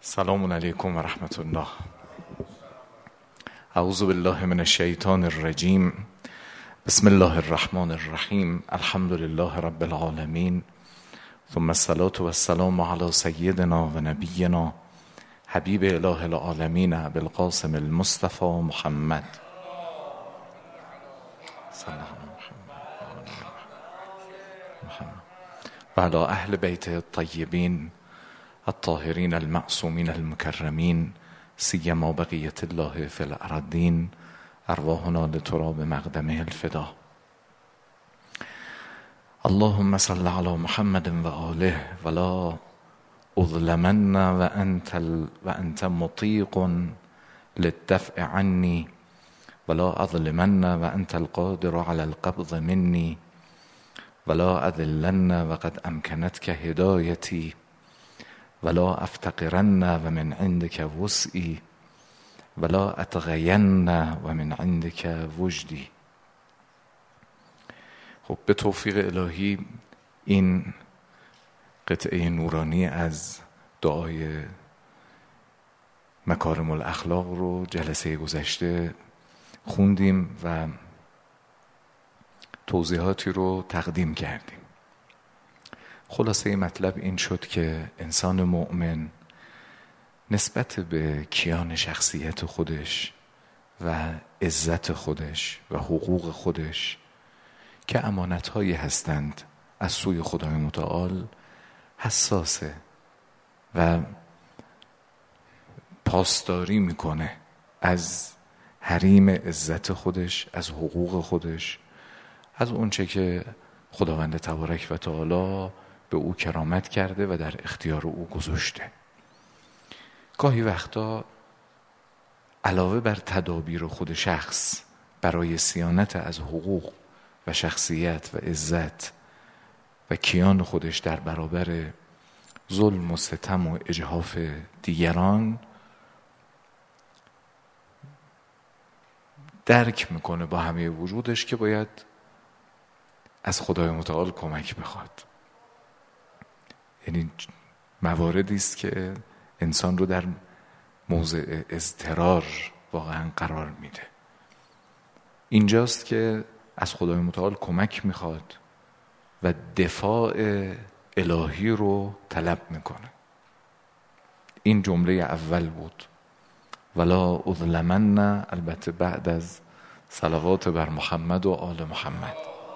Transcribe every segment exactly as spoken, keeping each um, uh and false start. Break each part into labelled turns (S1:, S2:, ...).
S1: سلام علیکم و رحمت الله. اعوذ بالله من الشیطان الرجیم. بسم الله الرحمن الرحیم. الحمد لله رب العالمین، ثم الصلاة و السلام علی سیدنا و نبینا حبیب اله العالمین ابی القاسم المصطفى محمد صلی الله علیه و علی اهل بیت الطیبین الطاهرین المعصومین المکرمین، سیما بقیت الله فی الارضین، ارواحنا لتراب مقدمه الفدا. اللهم صل علی محمد و آله ولا اظلمن و انت, و انت مطیق للدفع عنی ولا اظلمن و انت القادر على القبض منی ولا اذلن و قد امکنتک هدایتی ولا افتقرن و من عندك وسعی ولا اتغین و من عندك وجدی. خب به توفیق الهی این قطعه نورانی از دعای مکارم الاخلاق رو جلسه گذشته خوندیم و توضیحاتی رو تقدیم کردیم. خلاصه مطلب این شد که انسان مؤمن نسبت به کیان شخصیت خودش و عزت خودش و حقوق خودش که امانت‌هایی هستند از سوی خدای متعال حساسه و پاسداری میکنه از حریم عزت خودش، از حقوق خودش، از اونچه که خداوند تبارک و تعالی به او کرامت کرده و در اختیار او گذاشته. گاهی وقتا علاوه بر تدابیر خود شخص برای صیانت از حقوق و شخصیت و عزت و کیان خودش در برابر ظلم و ستم و اجحاف دیگران، درک میکنه با همه وجودش که باید از خدای متعال کمک بخواد. یعنی مواردی است که انسان رو در موضع اضطرار واقعا قرار میده. اینجاست که از خدای متعال کمک میخواد و دفاع الهی رو طلب میکنه. این جمله اول بود، ولا اظلمن، البته بعد از صلوات بر محمد و آل محمد.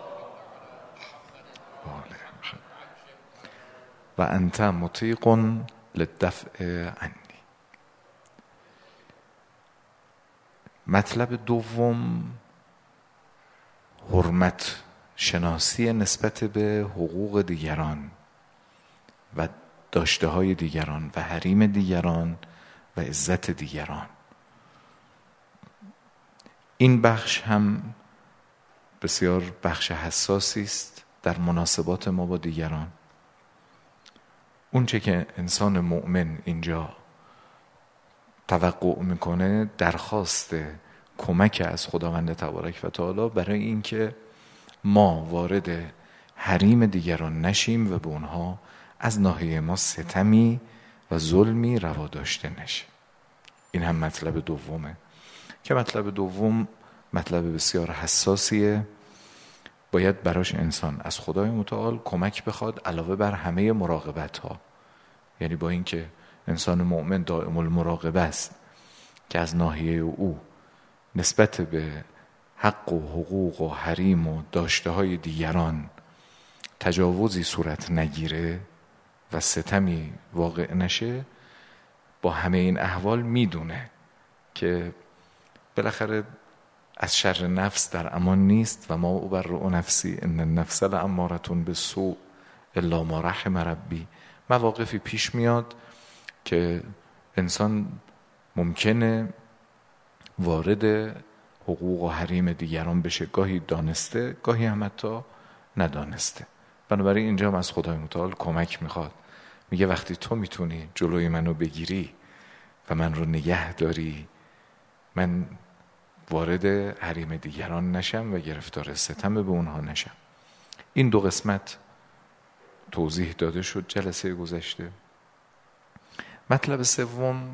S1: و انت مطیق للدفع عنی. مطلب دوم حرمت شناسی نسبت به حقوق دیگران و داشته های دیگران و حریم دیگران و عزت دیگران. این بخش هم بسیار بخش حساسی است در مناسبات ما با دیگران. اون چه که انسان مؤمن اینجا توقع میکنه درخواست کمک از خداوند تبارک و تعالی برای اینکه ما وارد حریم دیگران نشیم و به اونها از ناحیه ما ستمی و ظلمی روا داشته نشه. این هم مطلب دومه که مطلب دوم مطلب بسیار حساسیه. باید براش انسان از خدای متعال کمک بخواد علاوه بر همه مراقبت ها. یعنی با اینکه انسان مؤمن دائم المراقبه است که از ناحیه او نسبت به حق و حقوق و حریم و داشته های دیگران تجاوزی صورت نگیره و ستمی واقع نشه، با همه این احوال میدونه که بالاخره از شر نفس در امان نیست و ما ابرئ نفسی ان النفس لاماره بالسوء الا ما رحم ربی. مواقفی پیش میاد که انسان ممکنه وارد حقوق و حریم دیگران بشه، گاهی دانسته گاهی هم حتی ندانسته. بنابراین اینجا هم از خدای متعال کمک میخواد. میگه وقتی تو میتونی جلوی منو بگیری و من رو نگه داری، من وارد حریم دیگران نشم و گرفتار ستم به اونها نشم. این دو قسمت توضیح داده شد جلسه گذشته. مطلب سوم،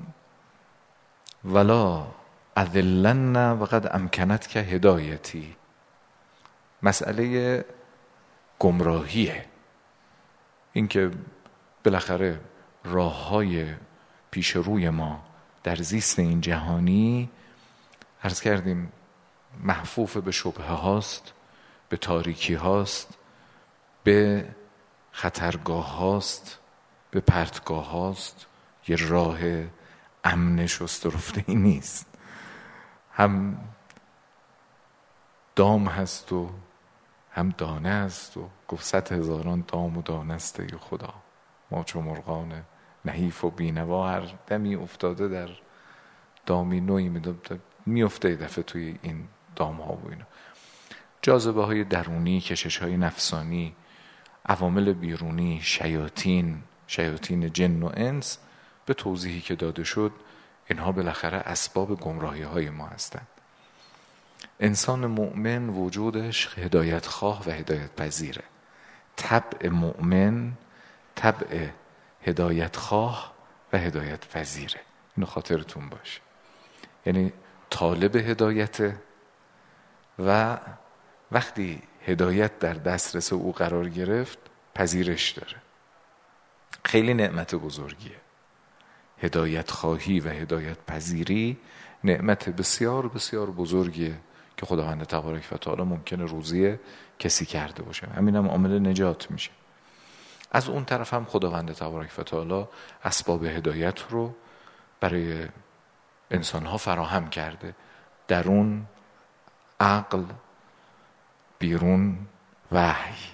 S1: ولا اذلن وقد امکنت که هدایتی. مسئله گمراهیه، اینکه بالاخره راههای پیش روی ما در زیست این جهانی، عرض کردیم، محفوف به شبهه هاست، به تاریکی هاست، به خطرگاه هاست، به پرتگاه هاست. یه راه امن شسته رفته ای نیست. هم دام هست و هم دانه هست و گفت صد هزاران دام و دانه است ای خدا. ما چو مرغان نحیف و بینوا، هر دمی افتاده در دامی نوعی میفته دفعه توی این دام ها و اینا. جاذبه های درونی، کشش های نفسانی، عوامل بیرونی، شیاطین شیاطین جن و انس، به توضیحی که داده شد اینها بالاخره اسباب گمراهی های ما هستند. انسان مؤمن وجودش هدایت خواه و هدایت پذیره. طبع مؤمن طبع هدایت خواه و هدایت پذیره. اینو خاطرتون باشه. یعنی طالب هدایت و وقتی هدایت در دسترس او قرار گرفت پذیرش داره. خیلی نعمت بزرگیه. هدایت خواهی و هدایت پذیری نعمت بسیار بسیار بزرگیه که خداوند تبارک و تعالی ممکنه روزی کسی کرده باشه. همین هم عامل نجات میشه. از اون طرف هم خداوند تبارک و تعالی اسباب هدایت رو برای انسانها فراهم کرده. درون عقل، بیرون وحی،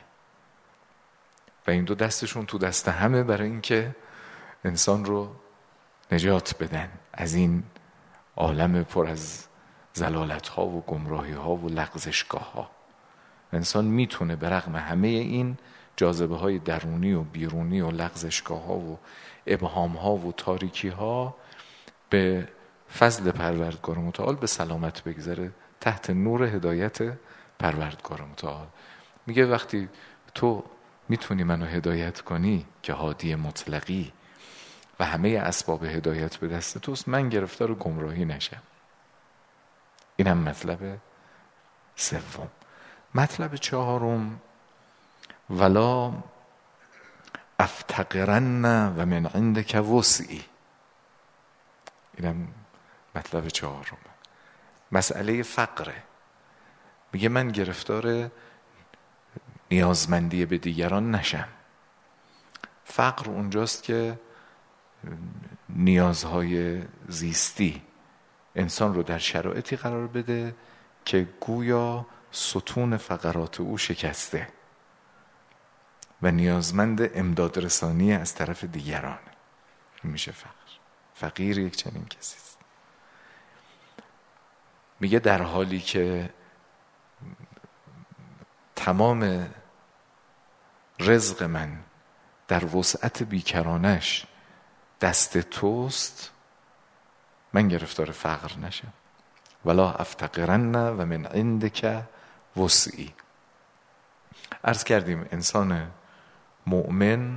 S1: و این دو دستشون تو دست همه برای اینکه انسان رو نجات بدن از این عالم پر از ضلالت ها و گمراهی ها و لغزشگاه ها. انسان میتونه به رغم همه این جاذبه های درونی و بیرونی و لغزشگاه ها و ابهام ها و تاریکی ها به فضل پروردگار متعال به سلامت بگذره تحت نور هدایت پروردگار متعال. میگه وقتی تو میتونی منو هدایت کنی که هادی مطلقی و همه اسباب هدایت به دست توست، من گرفتار گمراهی نشم. این هم مطلب سوم. مطلب چهارم، ولا افتقرن و من عندک وسعی. اینم مطلب چهارم. مسئله فقره. میگه من گرفتار نیازمندی به دیگران نشم. فقر اونجاست که نیازهای زیستی انسان رو در شرایطی قرار بده که گویا ستون فقرات او شکسته و نیازمند امداد رسانی از طرف دیگران. میشه فقر. فقیر یک چنین کسی است. میگه در حالی که تمام رزق من در وسعت بیکرانش دست توست، من گرفتار فقر نشم. ولا افتقرن و من عندک وسعی. عرض کردیم انسان مؤمن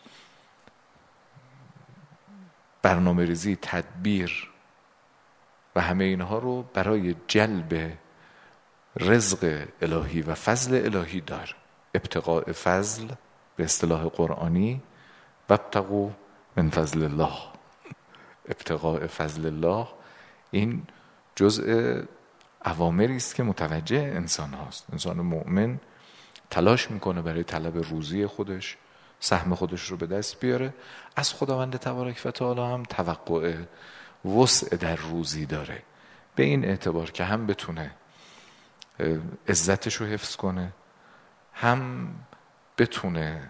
S1: برنامه ریزی، تدبیر و همه اینها رو برای جلب رزق الهی و فضل الهی دار. ابتغاء فضل به اصطلاح قرآنی، وابتغوا من فضل الله. ابتغاء فضل الله این جزء اوامری است که متوجه انسان هاست. انسان مؤمن تلاش میکنه برای طلب روزی خودش، سهم خودش رو به دست بیاره. از خداوند تبارک و تعالی هم توقع وسع در روزی داره، به این اعتبار که هم بتونه عزتش رو حفظ کنه، هم بتونه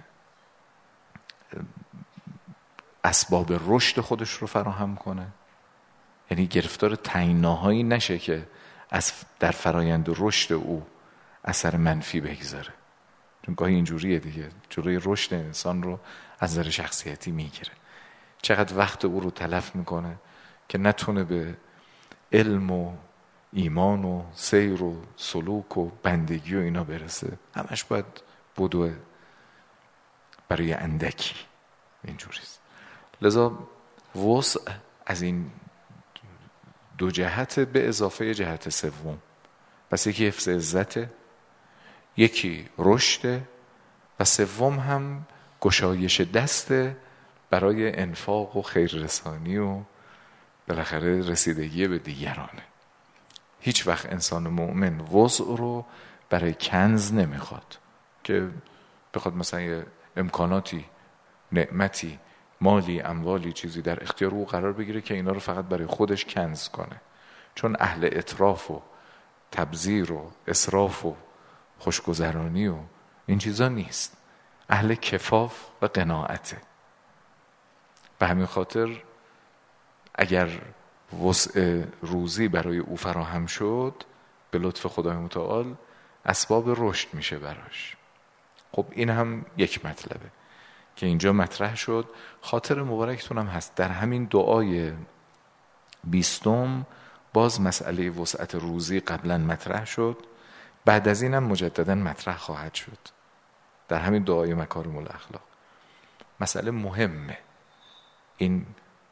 S1: اسباب رشد خودش رو فراهم کنه. یعنی گرفتار تنگناهایی نشه که از در فرایند رشد او اثر منفی بگذاره. چون گاهی اینجوریه دیگه، جلوی رشد انسان رو از نظر شخصیتی میگیره. چقدر وقت او رو تلف میکنه که نتونه به علم و ایمان و سیر و سلوک و بندگی و اینا برسه. همش باید بدوه برای اندکی. اینجوریست. لذا وسع از این دو جهت به اضافه جهت سوم. پس یکی حفظ عزته، یکی رشد، و سوم هم گشایش دسته برای انفاق و خیررسانی و بالاخره رسیدگی به دیگرانه. هیچ وقت انسان مؤمن وسع رو برای کنز نمیخواد که بخواد مثلا یه امکاناتی، نعمتی، مالی، اموالی، چیزی در اختیار او قرار بگیره که اینا رو فقط برای خودش کنز کنه. چون اهل اطراف و تبذیر و اسراف و خوشگذرانی و این چیزا نیست، اهل کفاف و قناعته. به همین خاطر اگر وسع روزی برای او فراهم شد، به لطف خدای متعال اسباب رشد میشه براش. خب این هم یک مطلبه که اینجا مطرح شد. خاطر مبارکتون هم هست در همین دعای بیستم باز مسئله وسعت روزی قبلا مطرح شد، بعد از اینم مجددا مطرح خواهد شد در همین دعای مکارم الاخلاق. مسئله مهمه این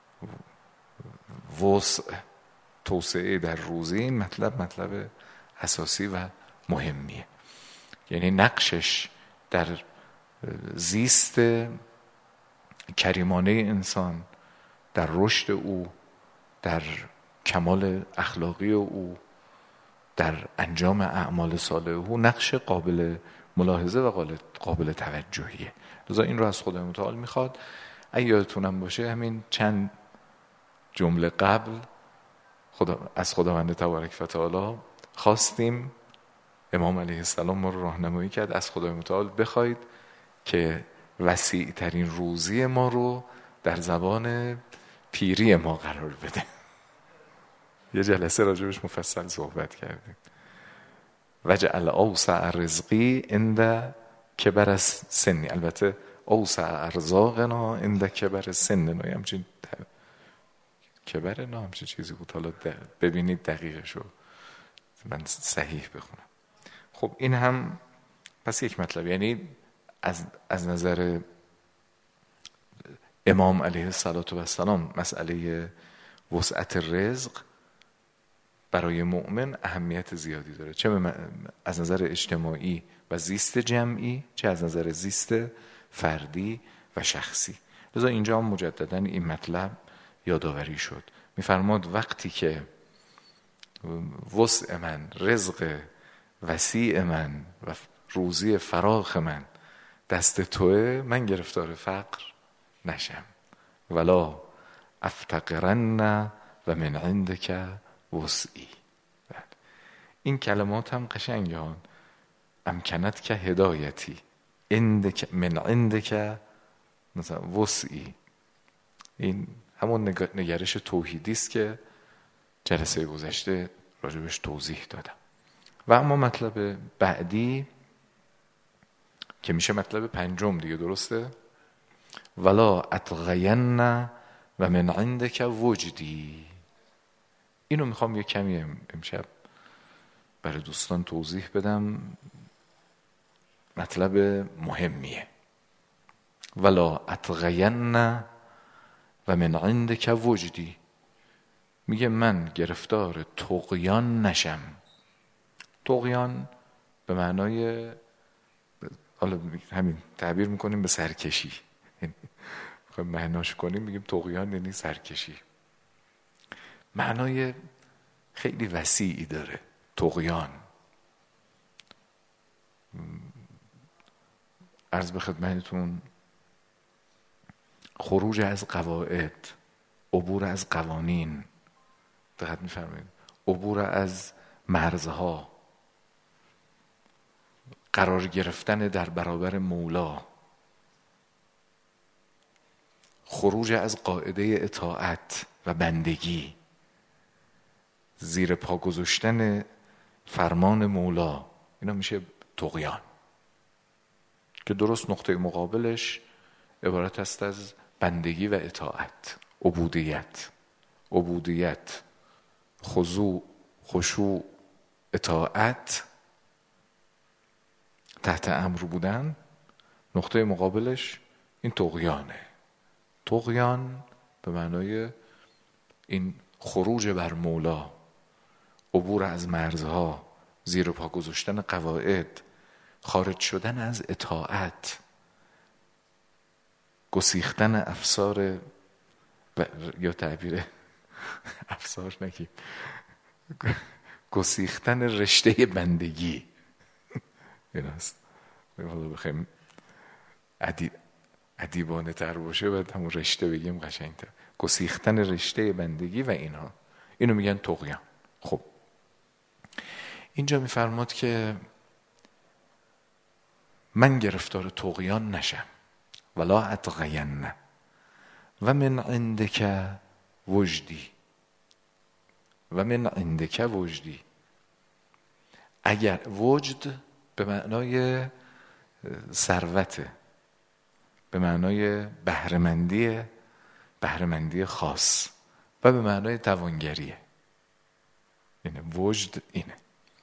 S1: وسع، توسعه در روزی، این مطلب مطلب اساسی و مهمیه. یعنی نقشش در زیست کریمانه انسان، در رشد او، در کمال اخلاقی او، در انجام اعمال صالح او نقش قابل ملاحظه و قابل توجهیه. لذا این رو از خدای متعال میخواد. اگه یادتونم باشه همین چند جمله قبل خدا از خداوند تبارک و تعالی خواستیم، امام علیه السلام ما رو راهنمایی کرد، از خدای متعال بخواید که وسیع ترین روزی ما رو در زبان پیری ما قرار بده. یه جلسه راجبش مفصل صحبت کردیم. وجعل اوسع رزقی عند کبر السن، البته اوسع ارزاقنا عند کبر سننا، همچین کبر نه همچین چیزی بود. حالا ببینید دقیقشو من صحیح بخونم. خب این هم پس یک مطلب، یعنی از, از نظر امام علیه السلام مسئله وسعت رزق برای مؤمن اهمیت زیادی داره، چه از نظر اجتماعی و زیست جمعی، چه از نظر زیست فردی و شخصی. لذا اینجا هم مجددا این مطلب یادآوری شد. میفرماد وقتی که وسع من، رزق وسیع من و روزی فراخ من دست توه، من گرفتار فقر نشم. ولا افتقرن و من عندک وسعی. این کلمات هم قشنگه هان. امکنت که هدایتی عندک من عندک مثلا وسعی. این همون نگرش توحیدی است که جلسه گذشته راجبش توضیح دادم. و اما مطلب بعدی که میشه مطلب پنجم دیگه، درسته؟ ولا اتغین و من عندک وجدی. اینو میخوام یه کمی امشب برای دوستان توضیح بدم، مطلب مهمیه. ولا اتغین و من عندک وجدی، میگه من گرفتار طغیان نشم. طغیان به معنای، حالا همین تعبیر میکنیم به سرکشی، خب معناش کنیم میگیم طغیان یعنی سرکشی. معنای خیلی وسیعی داره طغیان. عرض به خدمتتون خروج از قواعد، عبور از قوانین، دقت می‌فرمایید، عبور از مرزها، قرار گرفتن در برابر مولا، خروج از قاعده اطاعت و بندگی، زیر پا گذاشتن فرمان مولا، اینا میشه طغیان، که درست نقطه مقابلش عبارت است از بندگی و اطاعت، عبودیت. عبودیت، خضوع، خشوع، اطاعت، تحت امر بودن، نقطه مقابلش این طغیانه. طغیان به معنای این خروج بر مولا، عبور از مرزها، زیر پا گذاشتن قواعد، خارج شدن از اطاعت، گسیختن افسار و... یا تعبیر افسار نگیم، گسیختن رشته بندگی. این است بخوایم ادیب ادیبانه تر باشه باید همون رشته بگیم قشنگتر. گسیختن رشته بندگی و اینها، اینو میگن طغیان. خب اینجا میفرماد که من گرفتار طغیان نشم، ولا اطغین و من عندک وجدی و من عندک وجدی. اگر وجد به معنای ثروت، به معنای بهره‌مندی، بهره‌مندی خاص و به معنای توانگریه. اینه وجد، اینه.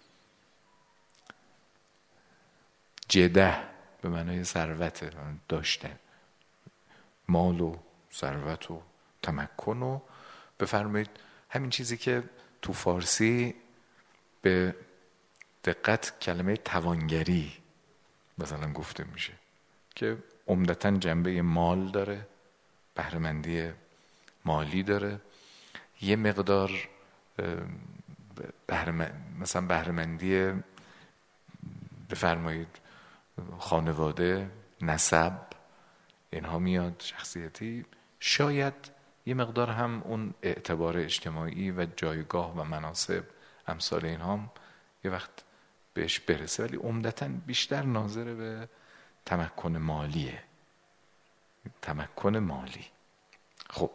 S1: جده به معنای ثروت، داشته مال و ثروت و تمکن. و بفرمایید همین چیزی که تو فارسی به دقت کلمه توانگری مثلا گفته میشه که عمدتاً جنبه مال داره، بهره‌مندی مالی داره، یه مقدار بهره‌مند مثلا بهره‌مندی بفرمایید خانواده، نسب، اینها میاد، شخصیتی، شاید یه مقدار هم اون اعتبار اجتماعی و جایگاه و مناصب امثال اینها هم یه وقت بهش برسه، ولی عمدتاً بیشتر ناظر به تمکن مالیه، تمکن مالی. خب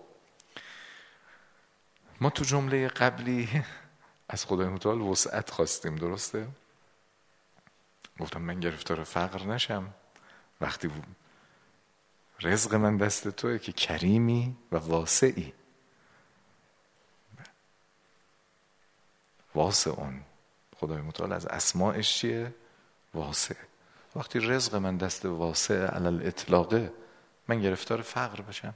S1: ما تو جمله قبلی از خدای متعال وسعت خواستیم، درسته؟ گفتم من گرفتار فقر نشم وقتی رزق من دست توئه که کریمی و واسعی. واسعون، خدای متعال از اسمائش چیه؟ واسع. وقتی رزق من دست واسع علی الاطلاقه، من گرفتار فقر بشم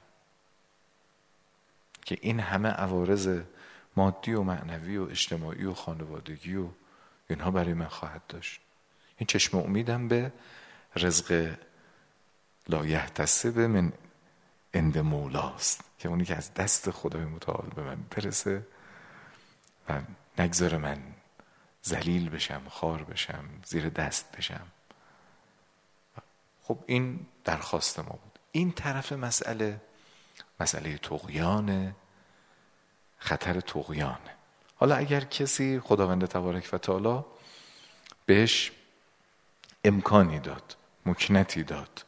S1: که این همه عوارض مادی و معنوی و اجتماعی و خانوادگی و اینها برای من خواهد داشت. این چشم امیدم به رزق لا یحتسب من عند مولاست، که اونی که از دست خدای متعال به من برسه و نگذاره من ذلیل بشم، خار بشم، زیر دست بشم. خب این درخواست ما بود. این طرف مسئله مسئله طغیان، خطر طغیان. حالا اگر کسی خداوند تبارک و تعالی بهش امکانی داد، مکنتی داد،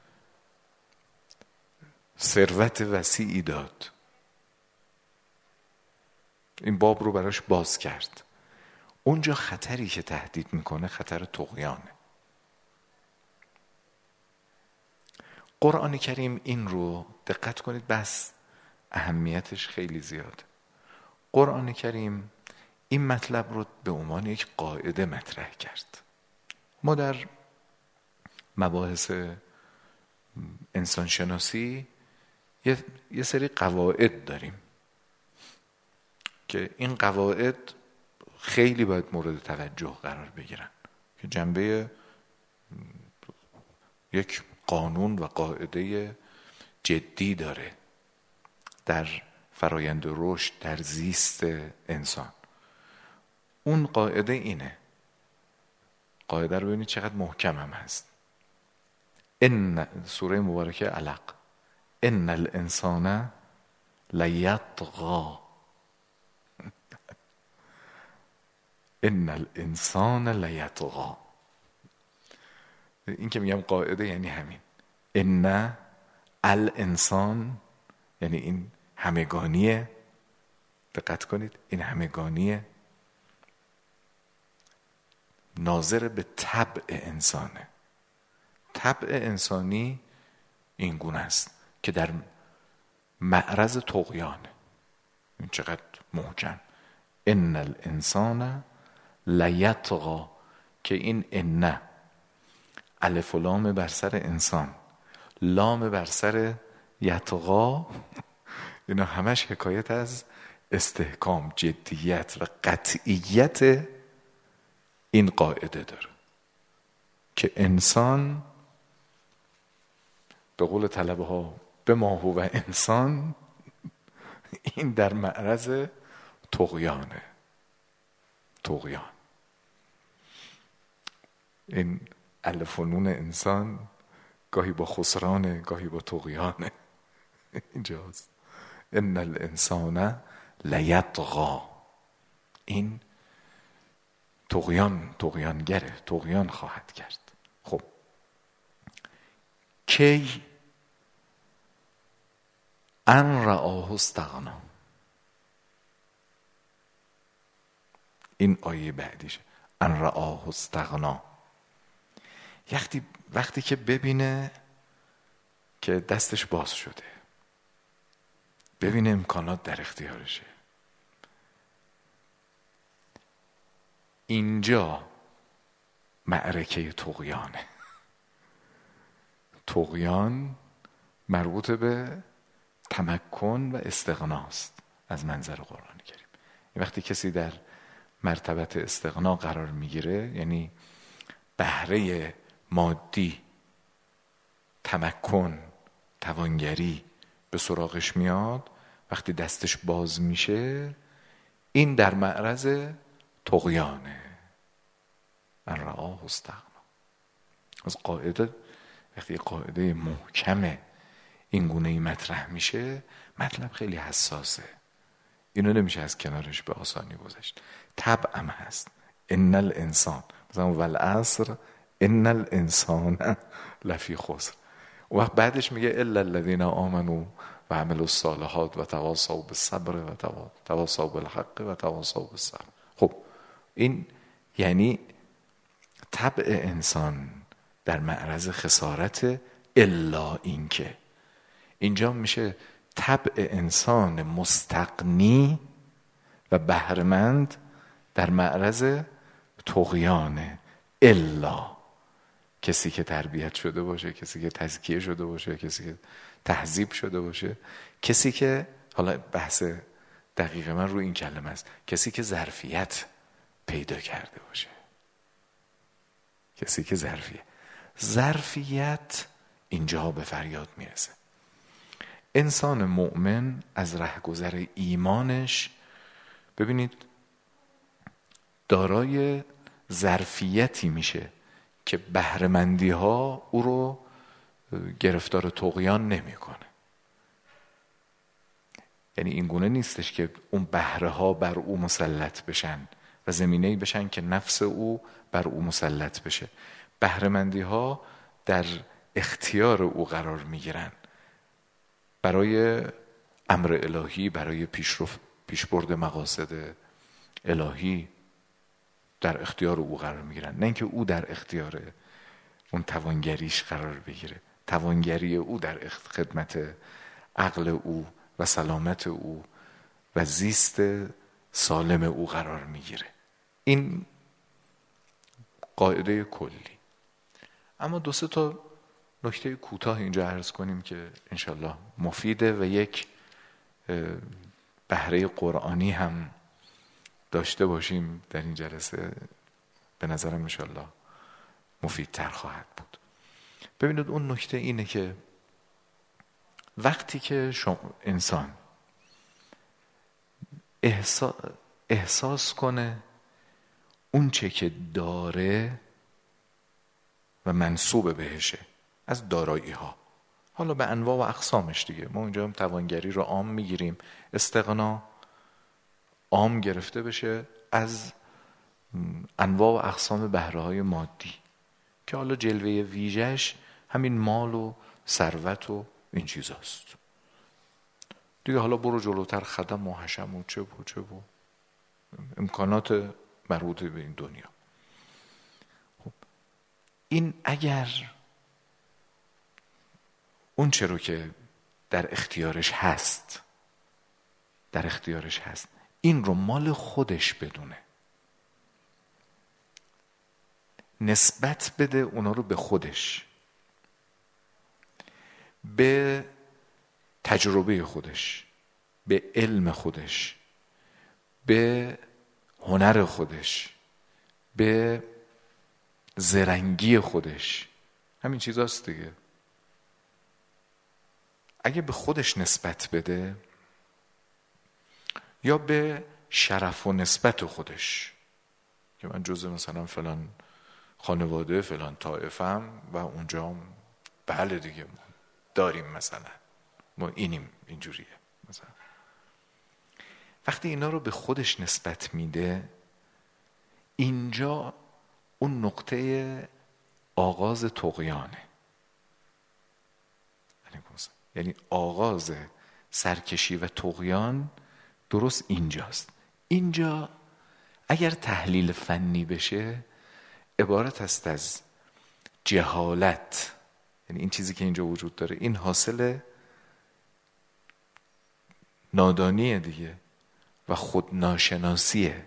S1: ثروت وسیعی داد، این باب رو براش باز کرد، اونجا خطری که تهدید میکنه خطر طغیانه. قرآن کریم این رو دقت کنید، بس اهمیتش خیلی زیاده. قرآن کریم این مطلب رو به عنوان یک قاعده مطرح کرد. ما در مباحث انسانشناسی یه, یه سری قواعد داریم که این قواعد خیلی باید مورد توجه قرار بگیرن، که جنبه یک قانون و قاعده جدی داره در فرایند رشد، در زیست انسان. اون قاعده اینه، قاعده رو ببینید چقدر محکم هم هست. ان سوره مبارکه علق، ان الانسان لیطغی، ان الانسان لیطغی. این که میگم قاعده یعنی همین، ان الانسان یعنی این همگانیه. دقت کنید، این همگانیه، ناظر به طبع انسانه. طبع انسانی این گونه است که در معرض طغیانه. این چقدر محکم، ان الانسان لیطغی، که این ان الف و لام بر سر انسان، لام بر سر یطغی، اینا همش حکایت از استحکام، جدیت و قطعیت این قاعده داره که انسان به قول طلبه ها به ما هو انسان، این در معرض طغیانه. طغیان، این الف و نون انسان گاهی با خسرانه گاهی با طغیانه. اینجاست ان الانسان لیطغی، این طغیان، طغیانگره، طغیان خواهد کرد. خب کی؟ ان رآه استغنی، این آیه بعدیشه. ان رآه استغنی، وقتی وقتی که ببینه که دستش باز شده، ببینه امکانات در اختیارشه. اینجا معرکه طغیانه. طغیان مربوط به تمکن و استغناست از منظر قرآن کریم. وقتی کسی در مرتبت استغنا قرار میگیره، یعنی بهره مادی، تمکن، توانگری به سراغش میاد، وقتی دستش باز میشه، این در معرض طغیانه. ان رآه استغنی. از قاعده، وقتی قاعده محکمه این گونه‌ای مطرح میشه، مطلب خیلی حساسه، اینو نمیشه از کنارش به آسانی گذشت. طبعم هست. ان الانسان، مثلا والعصر ان الانسان لفی خسر. و وقت بعدش میگه الا الذین آمنوا و عملوا الصالحات و تواصوا بالصبر و تواصوا بالحق و تواصوا بالصبر. خب این یعنی طبع انسان در معرض خسارت، الا این که اینجا میشه طبع انسان مستغنی و بهره‌مند در معرض طغیانه. الا کسی که تربیت شده باشه، کسی که تزکیه شده باشه، کسی که تهذیب شده باشه، کسی که، حالا بحث دقیق من رو این کلمه است، کسی که ظرفیت پیدا کرده باشه. کسی که ظرفیت ظرفیت اینجا به فریاد میرسه. انسان مؤمن از رهگذر ایمانش، ببینید، دارای ظرفیتی میشه که بهره‌مندی ها او رو گرفتار طغیان نمیکنه. یعنی این گونه نیستش که اون بهره ها بر او مسلط بشن و زمینه‌ای بشن که نفس او بر او مسلط بشه. بهره‌مندی ها در اختیار او قرار میگیرن، برای امر الهی، برای پیشرفت، پیشبرد مقاصد الهی در اختیار او قرار میگیرن، نه اینکه او در اختیار اون توانگریش قرار بگیره. توانگری او در خدمت عقل او و سلامت او و زیست سالم او قرار میگیره. این قاعده کلی. اما دو سه تا نکته کوتاه اینجا عرض کنیم که انشالله مفیده و یک بهره قرآنی هم داشته باشیم در این جلسه، به نظرم انشالله مفیدتر خواهد بود. ببینید، اون نکته اینه که وقتی که شما انسان احساس, احساس کنه اون چه که داره و منسوب بهشه از دارایی ها، حالا به انواع و اقسامش دیگه، ما اونجا هم توانگری رو عام میگیریم، استغنا عام گرفته بشه از انواع و اقسام بهره های مادی که حالا جلوه ویژش همین مال و ثروت و این چیزاست دیگه. حالا برو جلوتر، خدم و حشم و چه و چه و امکانات مربوط به این دنیا. خب این اگر اون چه رو که در اختیارش هست در اختیارش هست این رو مال خودش بدونه، نسبت بده اونا رو به خودش، به تجربه خودش، به علم خودش، به هنر خودش، به زرنگی خودش. همین چیزاست دیگه. اگه به خودش نسبت بده یا به شرف و نسبت خودش که من جزء مثلا فلان خانواده فلان طایفم و اونجا بله دیگه ما داریم، مثلا ما اینیم، اینجوریه مثلا. وقتی اینا رو به خودش نسبت میده، اینجا اون نقطه آغاز طغیانه. یعنی آغاز سرکشی و طغیان درست اینجاست. اینجا اگر تحلیل فنی بشه عبارت است از جهالت، یعنی این چیزی که اینجا وجود داره این حاصل نادانیه دیگه و خودناشناسیه.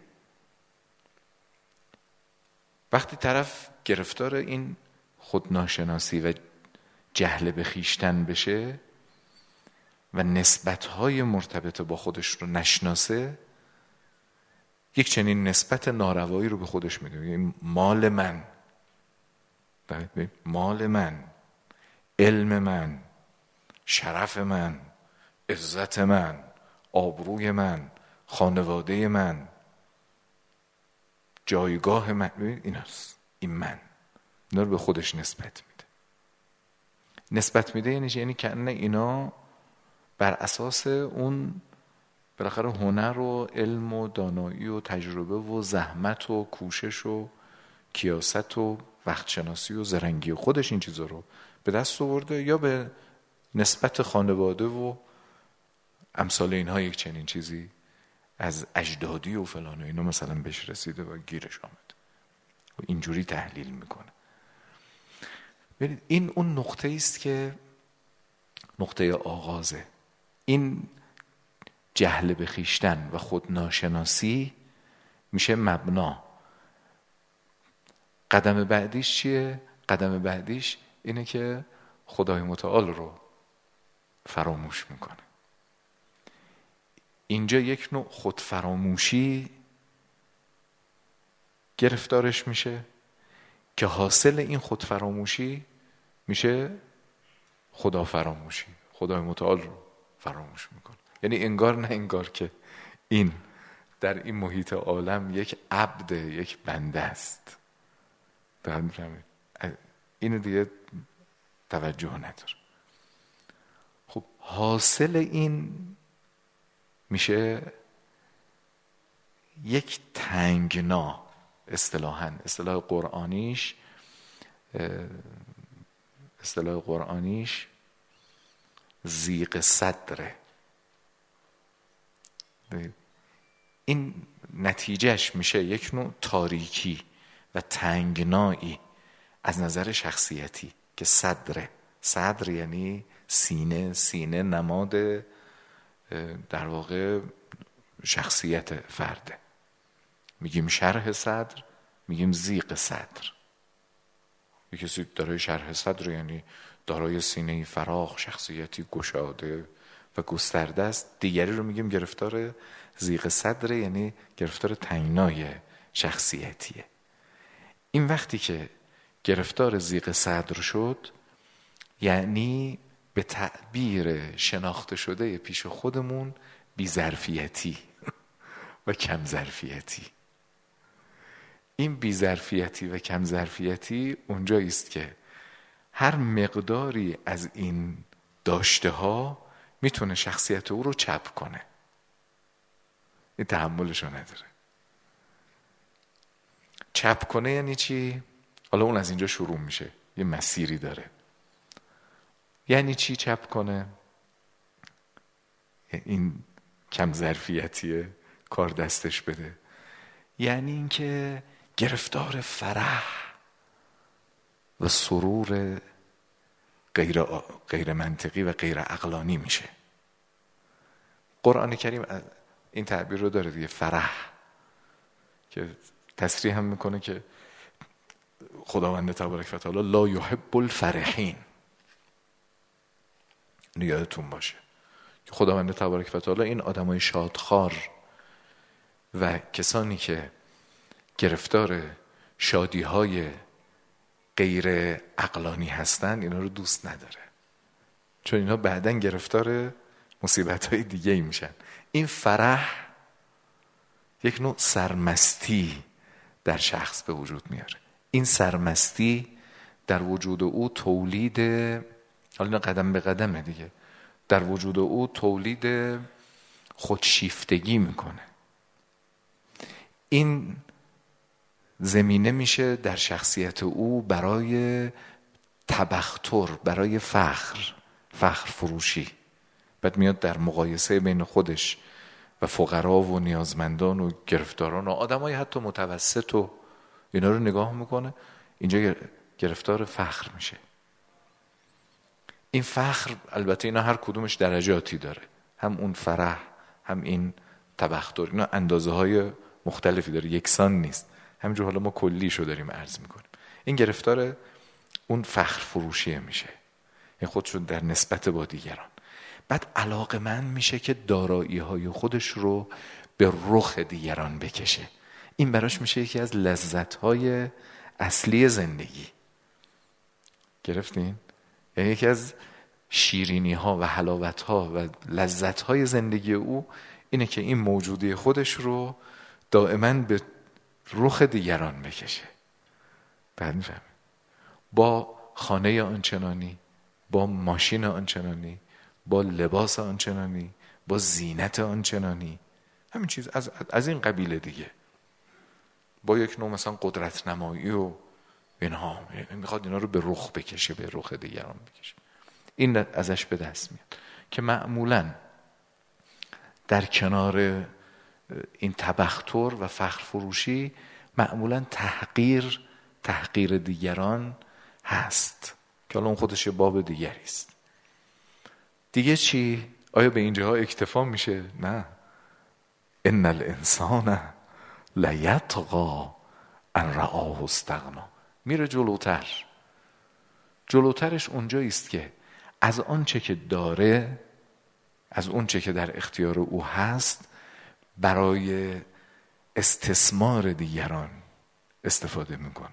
S1: وقتی طرف گرفتار این خودناشناسی و جهل به خویشتن بشه و نسبت‌های مرتبط با خودش رو نشناسه، یک چنین نسبت ناروایی رو به خودش میده. این مال من، مال من، علم من، شرف من، عزت من، آبروی من، خانواده من، جایگاه من، این هست، این من. اینا رو به خودش نسبت میده. نسبت میده یعنی یعنی که اینا بر اساس اون بالاخره هنر و علم و دانایی و تجربه و زحمت و کوشش و کیاست و وقت شناسی و زرنگی خودش این چیزا رو به دست آورده، یا به نسبت خانواده و امثال اینها یک چنین چیزی از اجدادی و فلان و اینا مثلا بهش رسیده و گیرش آمد و اینجوری تحلیل میکنه. ببینید این اون نقطه است که نقطه آغازه. این جهل به خویشتن و خودناشناسی میشه مبنا. قدم بعدیش چیه؟ قدم بعدیش اینه که خدای متعال رو فراموش میکنه. اینجا یک نوع خودفراموشی گرفتارش میشه که حاصل این خودفراموشی میشه خدا فراموشی. خدای متعال رو فراموش میکنه. یعنی انگار نه انگار که این در این محیط عالم یک عبد، یک بنده است. دقیق میفهمید؟ اینو دیگه توجه نداره. خب حاصل این میشه یک تنگنا. اصطلاحاً اصطلاح قرآنیش اصطلاح قرآنیش ضیق صدره. این نتیجهش میشه یک نوع تاریکی و تنگنایی از نظر شخصیتی که صدره. صدر یعنی سینه، سینه نماد در واقع شخصیت فرده. میگیم شرح صدر، میگیم ضیق صدر. یک کسی دارای شرح صدر یعنی دارای سینه فراخ، شخصیتی گشاده و گسترده است. دیگری رو میگیم گرفتار ضیق صدر یعنی گرفتار تنگنای شخصیتیه. این وقتی که گرفتار ضیق صدر شد یعنی به تعبیر شناخته شده پیش خودمون بی‌ظرفیتی و کم ظرفیتی. این بی‌ظرفیتی و کم ظرفیتی اونجایی است که هر مقداری از این داشته ها میتونه شخصیت او رو چپ کنه. این تحملشو نداره. چپ کنه یعنی چی؟ حالا اون از اینجا شروع میشه، یه مسیری داره. یعنی چی چپ کنه؟ این کم ظرفیتیه کار دستش بده. یعنی اینکه گرفتار فرح و سرور غیر غیر منطقی و غیر عقلانی میشه. قرآن کریم این تعبیر رو داره دیگه، فرح، که تصریح هم میکنه که خداوند تبارک و تعالی لا یحب الفرحین. یادتون باشه خداوند تبارک و تعالی این آدمای شادخوار و کسانی که گرفتار شادی‌های غیر عقلانی هستن اینا رو دوست نداره، چون اینا بعداً گرفتار مصیبت‌های دیگه ای میشن. این فرح یک نوع سرمستی در شخص به وجود میاره. این سرمستی در وجود او تولید، حالا قدم به قدمه دیگه، در وجود او تولید خودشیفتگی میکنه. این زمینه میشه در شخصیت او برای تبختر، برای فخر، فخر فروشی. بعد میاد در مقایسه بین خودش و فقرا و نیازمندان و گرفتاران و آدمای حتی متوسط و اینا رو نگاه میکنه، اینجا گرفتار فخر میشه. این فخر البته اینا هر کدومش درجاتی داره، هم اون فرح هم این تبختر، اینا اندازه های مختلفی داره، یکسان نیست. همینجور حالا ما کلیشو داریم عرض میکنیم. این گرفتار اون فخر فروشیه میشه، این خودشو در نسبت با دیگران. بعد علاقمند میشه که دارایی های خودش رو به رخ دیگران بکشه. این براش میشه یکی از لذت های اصلی زندگی. گرفتین؟ یعنی یکی از شیرینی ها و حلاوت ها و لذت های زندگی او اینه که این موجودی خودش رو دائما به رخ دیگران بکشه. بعد میفهمه با خانه آنچنانی، با ماشین آنچنانی، با لباس آنچنانی، با زینت آنچنانی، همین چیز از, از این قبیله دیگه، با یک نوع مثلا قدرت نمایی و اینها، میخواد اینا رو به رخ بکشه، به رخ دیگران بکشه. این ازش به دست میاد که معمولاً در کنار این تبختر و فخر فروشی معمولاً تحقیر تحقیر دیگران هست که حالا اون خودش یه باب دیگری است. دیگه چی؟ آیا به اینجاها اکتفا میشه؟ نه. ان الانسان لیطغی ان رآه استغنا. میره جلوتر. جلوترش اونجایی است که از آنچه که داره، از اونچه که در اختیار او هست، برای استثمار دیگران استفاده میکنه.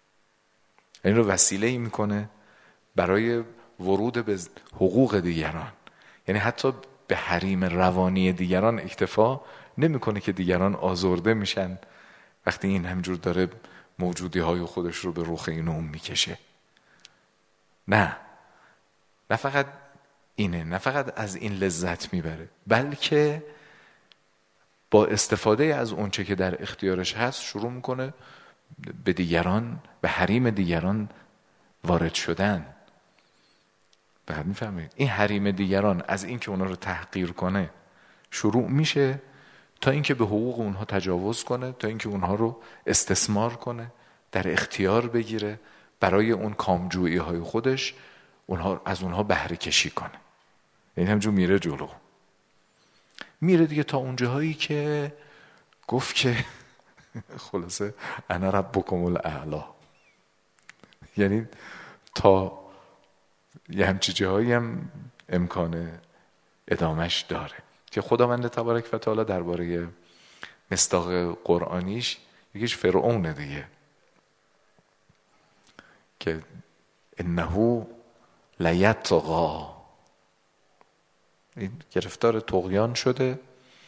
S1: این رو وسیله‌ای میکنه برای ورود به حقوق دیگران. یعنی حتی به حریم روانی دیگران اکتفا نمیکنه که دیگران آزرده میشن وقتی این همجور داره موجودی های خودش رو به رخ این اون میکشه. نه، نه فقط اینه، نه فقط از این لذت میبره، بلکه با استفاده از اونچه که در اختیارش هست شروع میکنه به دیگران، به حریم دیگران وارد شدن. بعد میفهمید این حریم دیگران از این که اونا رو تحقیر کنه شروع میشه تا اینکه به حقوق اونها تجاوز کنه، تا اینکه اونها رو استثمار کنه، در اختیار بگیره، برای اون کامجویی های خودش اونها از اونها بهره کشی کنه. یعنی همجور میره جلو، میره دیگه تا اونجاهایی که گفت که خلاصه انا ربکم الاعلی، یعنی تا یه همچی جاهایی هم امکان ادامش داره که خداوند تبارک و تعالی درباره مصداق قرآنیش یکیش فرعونه دیگه، که انه لیطغی، این گرفتار طغیان شده.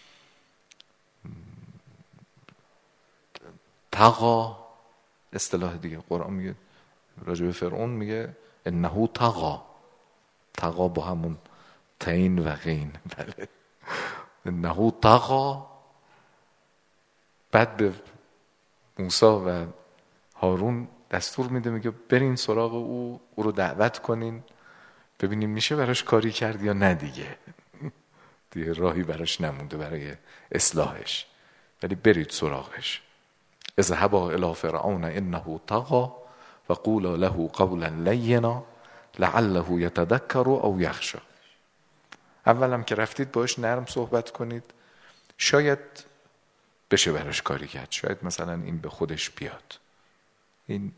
S1: طغا اصطلاح دیگه قرآن میگه راجع به فرعون، میگه انه طغی، طغا با همون تین و غین، بله، انه طغی. بعد به موسی و هارون دستور میده، میگه برین سراغ او، او رو دعوت کنین، ببینیم میشه براش کاری کرد یا نه. دیگه دیگه راهی براش نمونده برای اصلاحش، ولی برید سراغش. اذهبا الی فرعون انه طغی و قولا له قولا لینا لعله یتذکر او یخشی. اولم که رفتید باش نرم صحبت کنید، شاید بشه براش کاری کرد، شاید مثلا این به خودش بیاد. این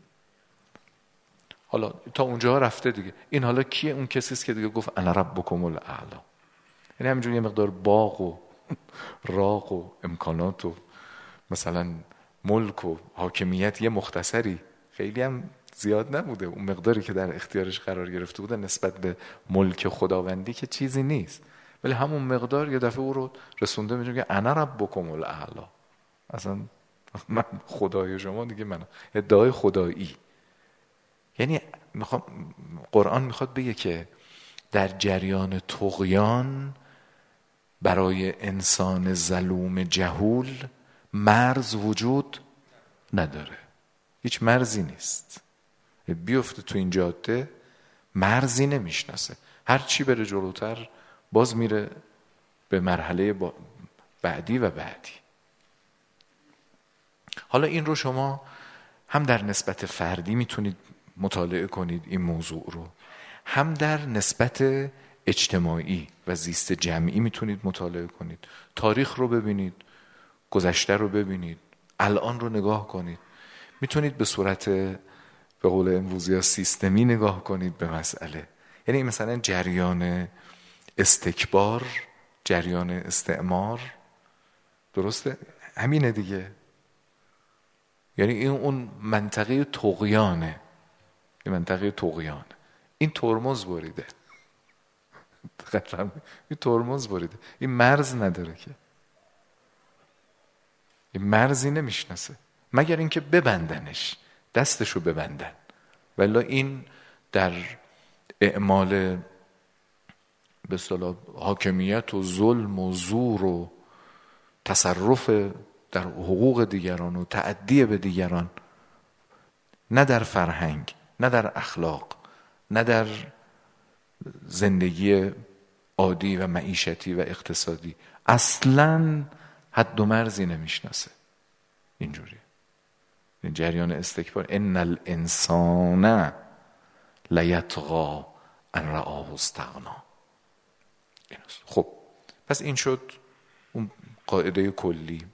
S1: حالا تا اونجا رفته دیگه. این حالا کیه؟ اون کسی است که دیگه گفت انا ربکم الاعلی. یعنی همینجور یه مقدار باغ و راغ و امکانات و مثلا ملک و حاکمیت یه مختصری، خیلی هم زیاد نبوده، اون مقداری که در اختیارش قرار گرفته بوده نسبت به ملک خداوندی که چیزی نیست، ولی همون مقدار یه دفعه او رو رسونده میگه که انا ربکم الاعلی، اصلا من خدای شما دیگه، من ادعای خدایی. یعنی میخوام قرآن میخواد بگه که در جریان طغیان برای انسان ظلوم جهول مرز وجود نداره، هیچ مرزی نیست، بیفته تو این جاده مرزی نمیشناسه، هر چی بره جلوتر باز میره به مرحله بعدی و بعدی. حالا این رو شما هم در نسبت فردی میتونید مطالعه کنید این موضوع رو، هم در نسبت اجتماعی و زیست جمعی میتونید مطالعه کنید. تاریخ رو ببینید، گذشته رو ببینید، الان رو نگاه کنید، میتونید به صورت به قول امروزی ها سیستمی نگاه کنید به مسئله. یعنی مثلا جریان استکبار، جریان استعمار، درسته؟ همینه دیگه. یعنی این اون منطقه طغیانه، این منطقه طغیانه، این ترمز بریده، این ترمز بریده، این مرز نداره که، این مرزی نمیشناسه مگر اینکه ببندنش، دستشو ببندن، ولی این در اعمال به اصطلاح حاکمیت و ظلم و زور و تصرف در حقوق دیگران و تعدی به دیگران، نه در فرهنگ، نه در اخلاق، نه در زندگی عادی و معیشتی و اقتصادی، اصلاً حد و مرزی نمیشناسه. اینجوری این جریان استکبار، ان الانسان لیطغی ان رآه استغنا. خب پس این شد اون قاعده کلی.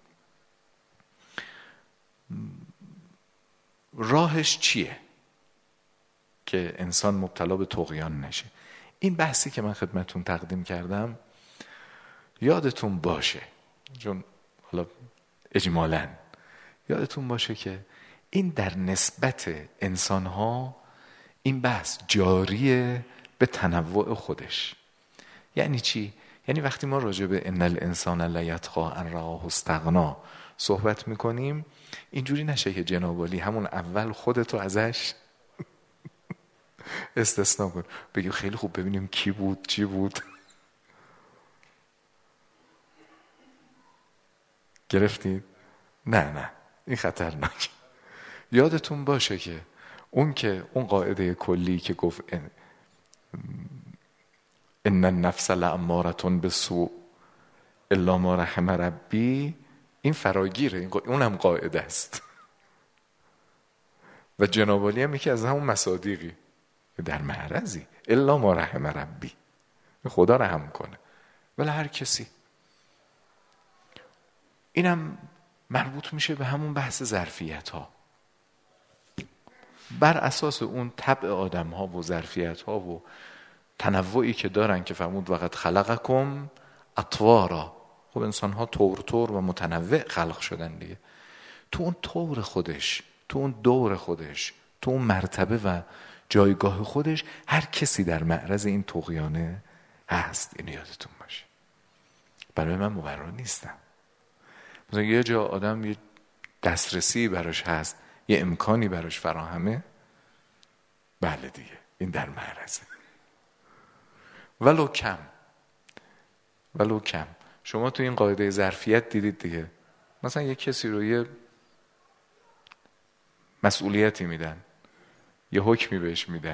S1: راهش چیه که انسان مبتلا به طغیان نشه؟ این بحثی که من خدمتون تقدیم کردم یادتون باشه، چون حالا اجمالاً یادتون باشه که این در نسبت انسانها این بحث جاریه به تنوع خودش. یعنی چی؟ یعنی وقتی ما راجع به ان الانسان لیطغی ان رآه استغنا صحبت میکنیم، اینجوری نشه که جناب علی همون اول خودتو ازش استثناء کن، بگی خیلی خوب ببینیم کی بود چی بود. گرفتید؟ نه نه، این خطرناک. یادتون باشه که اون که اون قاعده کلی که گفت ان النفس لاماره بالسوء الا ما رحم ربی، این فراگیره، اون هم قاعده است. و جناب علی هم یکی از همون مصادیقی در معرضی الا ما رحم ربی، خدا رحم کنه، ولی هر کسی. اینم مربوط میشه به همون بحث ظرفیت ها، بر اساس اون طبع آدم ها و ظرفیت ها و تنوعی که دارن که فرمود وقت خلقکم اطوارا. خب انسان ها طور طور و متنوع خلق شدن دیگه، تو اون طور خودش، تو اون دور خودش، تو اون مرتبه و جایگاه خودش، هر کسی در معرض این طغیانه هست. اینو یادتون باشه. برای من مبرر نیستم. مثلا یه جا آدم یه دسترسی براش هست، یه امکانی براش فراهمه، بله دیگه این در معرضه، ولو کم ولو کم. شما تو این قاعده ظرفیت دیدید دیگه، مثلا یه کسی رو یه مسئولیتی میدن، یه حکمی بهش میدن.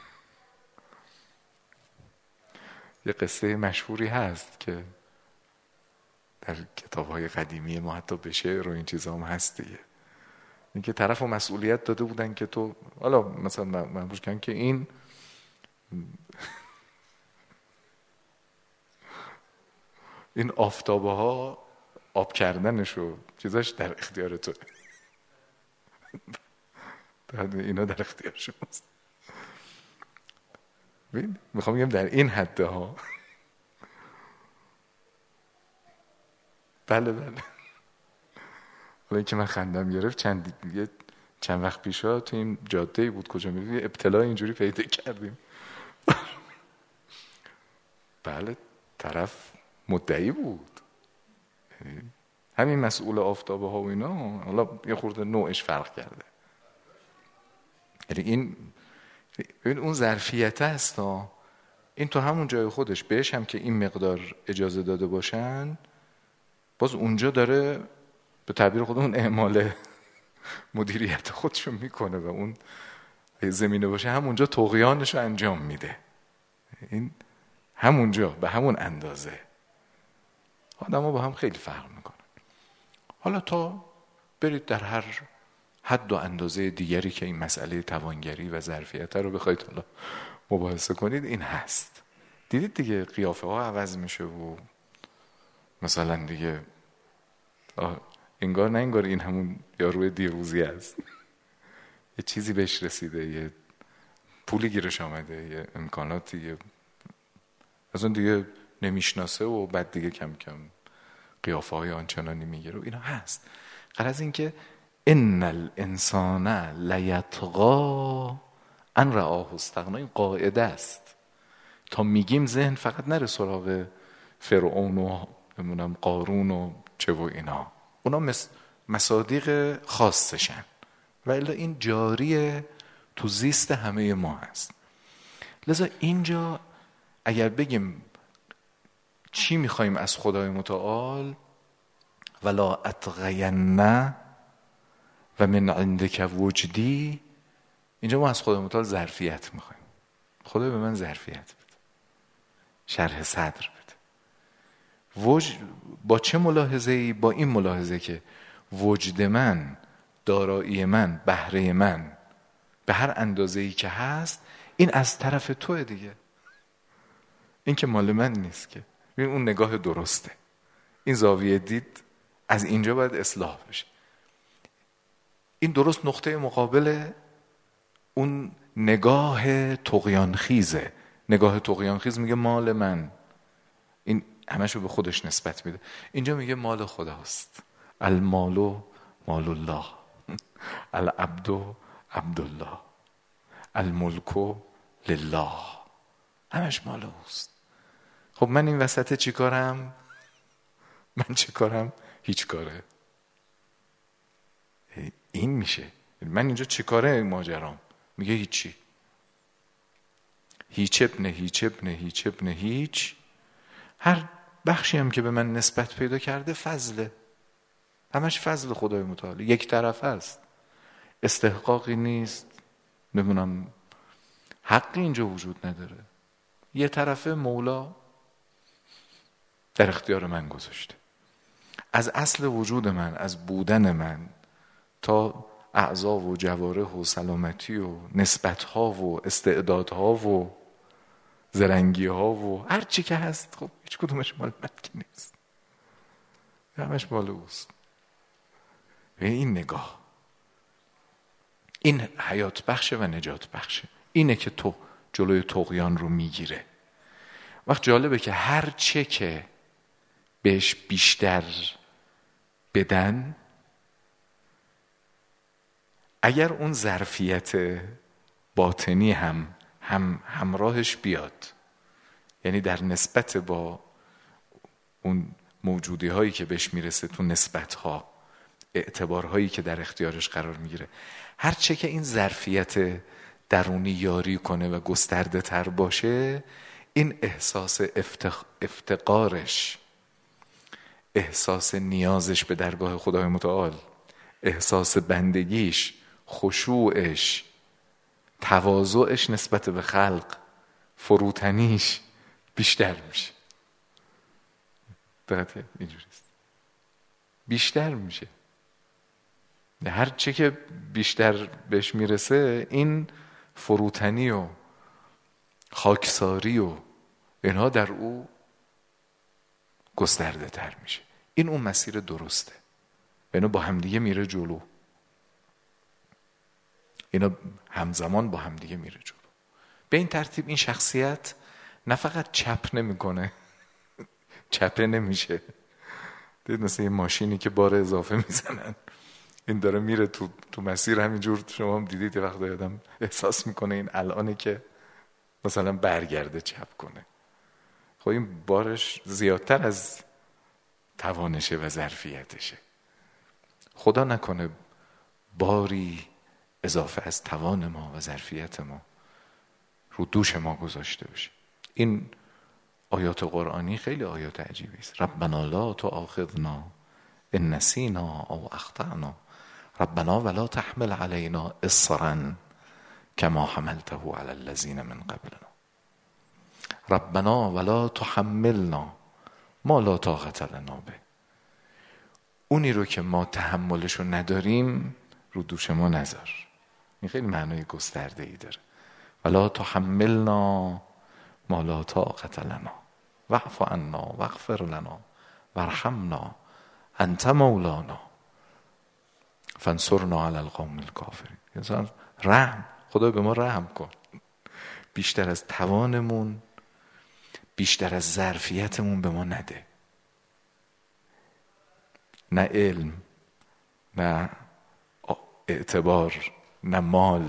S1: یه قصه مشهوری هست که در کتاب‌های قدیمی ما حتی به شعر و این چیزا هم هست دیگه، این که طرف و مسئولیت داده بودن که تو حالا مثلا مجبور کن که این این آفتابه ها آب کردنش و چیزاش در اختیار تو، اینا در اختیار شماست. میخوام بگم در این حده ها بله بله. حالا که من خندم گرفت، چند دیگه چند وقت پیشا تو این جاده بود کجا می‌ریم ابتلا اینجوری پیدا کردیم. بله طرف مدعی بود، همین مسئول آفتابه ها و اینا، حالا یه خورده نوعش فرق کرده. یعنی این ببین اون ظرفیت است، این تو همون جای خودش بهش هم که این مقدار اجازه داده باشن، باز اونجا داره به تعبیر خودمون اعمال مدیریت خودشو میکنه و اون زمینه باشه همونجا طغیانشو انجام میده. این همونجا به همون اندازه آدم ها با هم خیلی فرق میکنن. حالا تا برید در هر حد و اندازه دیگری که این مسئله توانگری و ظرفیت رو بخواید حالا مباحثه کنید، این هست. دیدید دیگه قیافه ها عوض میشه و مثلا دیگه انگار نه انگار این همون یاروی دیروزی است. یه چیزی بهش رسیده، یه پولی گیرش آمده، یه امکاناتی، یه از اون دیگه نمیشناسه و بعد دیگه کم کم قیافه های آنچنانی میگیره و اینا هست. غرض این که ان الانسان لیطغی ان رآه استغنا، این قاعده است. تا میگیم ذهن فقط نره سراغ فرعون و نمیدونم قارون و چه و اینا، اونا مس... مصادیق خاصشن و الا این جاریه تو زیست همه ما هست. لذا اینجا اگر بگیم چی میخوایم از خدای متعال، ولا اطغین و من عندک وجدی، اینجا ما از خدای متعال ظرفیت میخوایم. خدای به من ظرفیت بده، شرح صدر بده. وجد با چه ملاحظه‌ای؟ با این ملاحظه که وجد من، دارایی من، بهره من به هر اندازه‌ای که هست این از طرف توه دیگه، این که مال من نیست که. ببین اون نگاه درسته، این زاویه دید از اینجا باید اصلاح بشه. این درست نقطه مقابل اون نگاه طغیان خیزه. نگاه طغیان خیز میگه مال من، این همشو به خودش نسبت میده. اینجا میگه مال خداست. المال مال الله، العبد عبد الله، الملک لله، همش مال اوست. خب من این وسط چی کارم؟ من چی کارم؟ هیچ کاره. این میشه من اینجا چی کاره ماجرام؟ میگه هیچی. هیچ ابن هیچ ابن هیچ ابن هیچ. هر بخشی هم که به من نسبت پیدا کرده فضله، همش فضل خدای متعال، یک طرف است، استحقاقی نیست، نمیدونم حقی اینجا وجود نداره. یه طرفه مولا در اختیار من گذاشته. از اصل وجود من، از بودن من تا اعضا و جوارح و سلامتی و نسبت‌ها و استعدادها و زرنگی‌ها و هر چی که هست، خب هیچ کدومش مال من که نیست، همش مال اوست. این نگاه، این حیات بخشه و نجات بخشه. اینه که تو جلوی طغیان رو میگیره. وقت جالبه که هر چه که بهش بیشتر بدن، اگر اون ظرفیت باطنی هم هم همراهش بیاد، یعنی در نسبت با اون موجودی هایی که بهش میرسه، تو نسبت ها، اعتبارهایی که در اختیارش قرار میگیره، هر چه که این ظرفیت درونی یاری کنه و گسترده تر باشه، این احساس افتخ... افتقارش، احساس نیازش به درگاه خدای متعال، احساس بندگیش، خشوعش، تواضعش نسبت به خلق، فروتنیش بیشتر میشه. دقیقا اینجوریست، بیشتر میشه. هر چه که بیشتر بهش میرسه، این فروتنی و خاکساری و اینها در او گسترده تر میشه. این اون مسیر درسته، اینا با همدیگه میره جلو، اینا همزمان با همدیگه میره جلو. به این ترتیب این شخصیت نه فقط چپ نمیکنه، چپه نمیشه، دید مثل یه ماشینی که بار اضافه میزنن، این داره میره تو تو مسیر همینجور. شما هم دیدید یه وقت آدم احساس میکنه این الانه که مثلا برگرده چپ کنه. خب این بارش زیادتر از توانشه و ظرفیتشه. خدا نکنه باری اضافه از توان ما و ظرفیت ما رو دوش ما گذاشته بشه. این آیات قرآنی خیلی آیات عجیبی است. ربنا لا تؤاخذنا ان نسینا او اخطأنا ربنا ولا تحمل علينا اصرا كما حملته على الذين من قبلنا ربنا ولا تحملنا ما لا طاقة لنا به. اونی رو که ما تحملشو نداریم رو دوش ما نذار. این خیلی معنای گسترده ای داره. ولا تحملنا ما لا طاقة لنا واعف عنا واغفر لنا وارحمنا انت مولانا فانصرنا علی القوم الکافرین. انسان رحم، خدا به ما رحم کن، بیشتر از توانمون، بیشتر از ظرفیتمون به ما نده. نه علم، نه اعتبار، نه مال،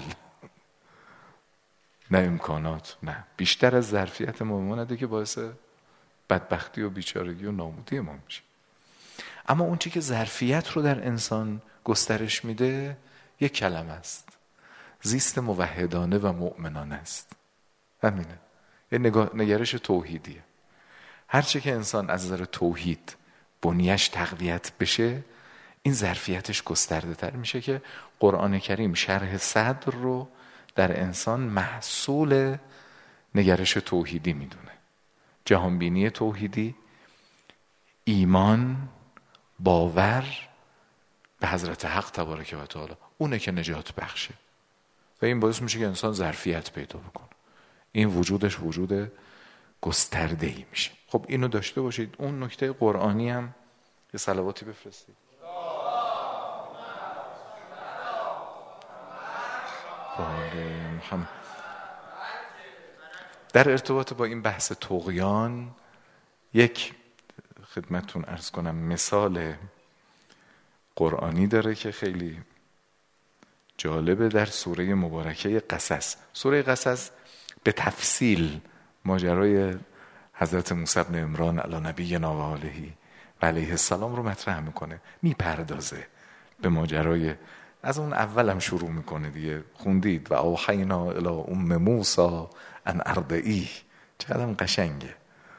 S1: نه امکانات، نه، بیشتر از ظرفیت ما به ما نده که باعث بدبختی و بیچارگی و نابودی ما میشه. اما اون چی که ظرفیت رو در انسان گسترش میده یک کلمه است: زیست موحدانه و مؤمنانه است. همینه، یه نگاه نگرش توحیدیه. هرچه که انسان از نظر توحید بنیش تقویت بشه، این ظرفیتش گسترده تر میشه که قرآن کریم شرح صدر رو در انسان محصول نگرش توحیدی میدونه. جهانبینی توحیدی، ایمان، باور به حضرت حق تبارک و تعالی، اونه که نجات بخشه و این باعث میشه که انسان ظرفیت پیدا بکنه. این وجودش وجود گسترده ای میشه. خب اینو داشته باشید. اون نکته قرآنی هم یه صلواتی بفرستید. در ارتباط با این بحث طغیان یک خدمتتون عرض کنم مثال قرآنی داره که خیلی جالبه. در سوره مبارکه قصص، سوره قصص به تفصیل ماجرای حضرت موسی بن عمران علی نبینا و آله و علیه السلام رو مطرح میکنه، میپردازه به ماجرای. از اون اولم شروع میکنه دیگه، خوندید: و اوحینا الی ام موسی ان ارضعیه. چقدر قشنگه.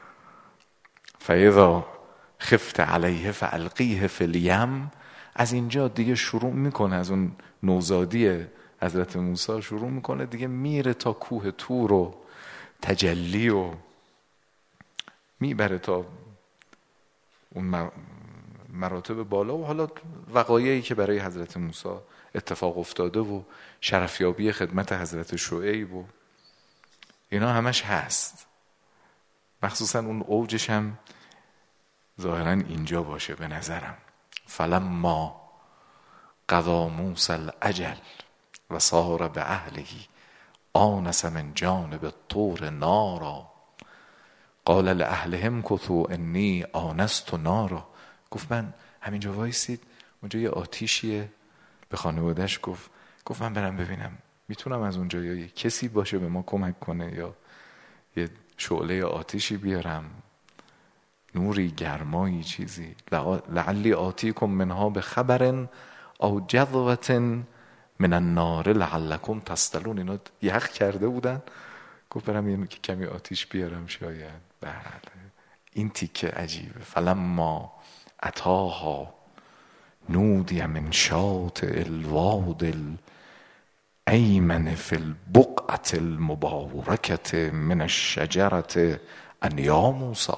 S1: فاذا خفت علیه فالقیه فی الیم. از اینجا دیگه شروع میکنه، از اون نوزادی حضرت موسی شروع میکنه دیگه، میره تا کوه طور و تجلی و میبره تا اون مراتب بالا و حالا وقایعی که برای حضرت موسی اتفاق افتاده و شرفیابی خدمت حضرت شعیب و اینا همش هست. مخصوصا اون اوجش هم ظاهرا اینجا باشه به نظرم. فلما قضا موسی الاجل و سار به اهله آنس من جانب الطور نارا قال لاهلهم امکثوا انی آنست نارا. گفت من همینجا وایسید، اونجا یه آتیشیه. به خانواده‌اش گفت گفت من برم ببینم میتونم از اونجا یا کسی باشه به ما کمک کنه یا یه شعله آتیشی بیارم، نوری، گرمایی، چیزی. لعلی آتیکم منها به خبر او جذوة من النار لعلکم تصطلون. اینا یخ کرده بودن. گفت برم یه کمی آتیش بیارم شاید. بله، این تیکه عجیبه. فلما اتاها نودی من شاطئ الواد الایمن فی البقعة المبارکة من الشجرة ان یا موسی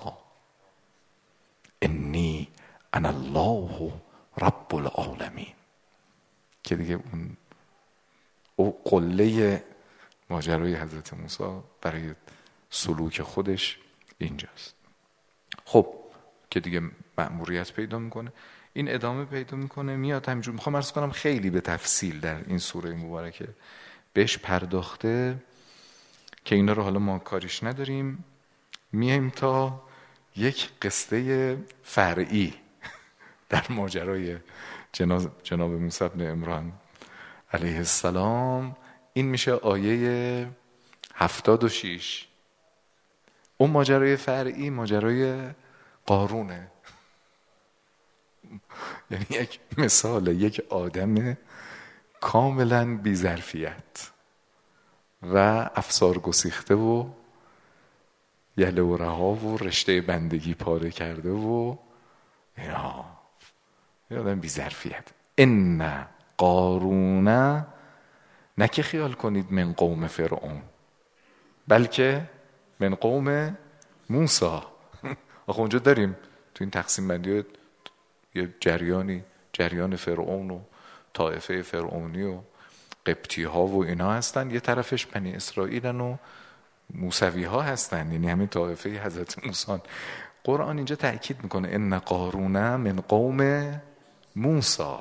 S1: انی انا الله رب العالمین. که دیگه اون او قله ماجرای حضرت موسی برای سلوک خودش اینجاست. خب که دیگه مأموریت پیدا میکنه، این ادامه پیدا میکنه، میاد همینجور. میخوام عرض کنم خیلی به تفصیل در این سوره مبارکه بهش پرداخته که اینا رو حالا ما کاریش نداریم. میایم تا یک قصه فرعی در ماجرای جناب, جناب موسی بن عمران علیه السلام. این میشه آیه هفتاد و شیش. اون ماجرای فرعی ماجرای قارونه، یعنی یک مثال یک آدم کاملا بی ظرفیت و افسار گسیخته و یله و رها و رشته بندگی پاره کرده و اینا، یه آدم بی ظرفیت. ان قارون، نه که خیال کنید من قوم فرعون، بلکه من قوم موسی. آخه اونجا داریم تو این تقسیم بندی یه جریانی، جریان فرعون و طائفه فرعونی و قبطی ها و اینا هستن، یه طرفش بنی اسرائیلن و موسوی ها هستن، یعنی همین طائفه حضرت موسی. قرآن اینجا تأکید میکنه ان قارون من قوم موسی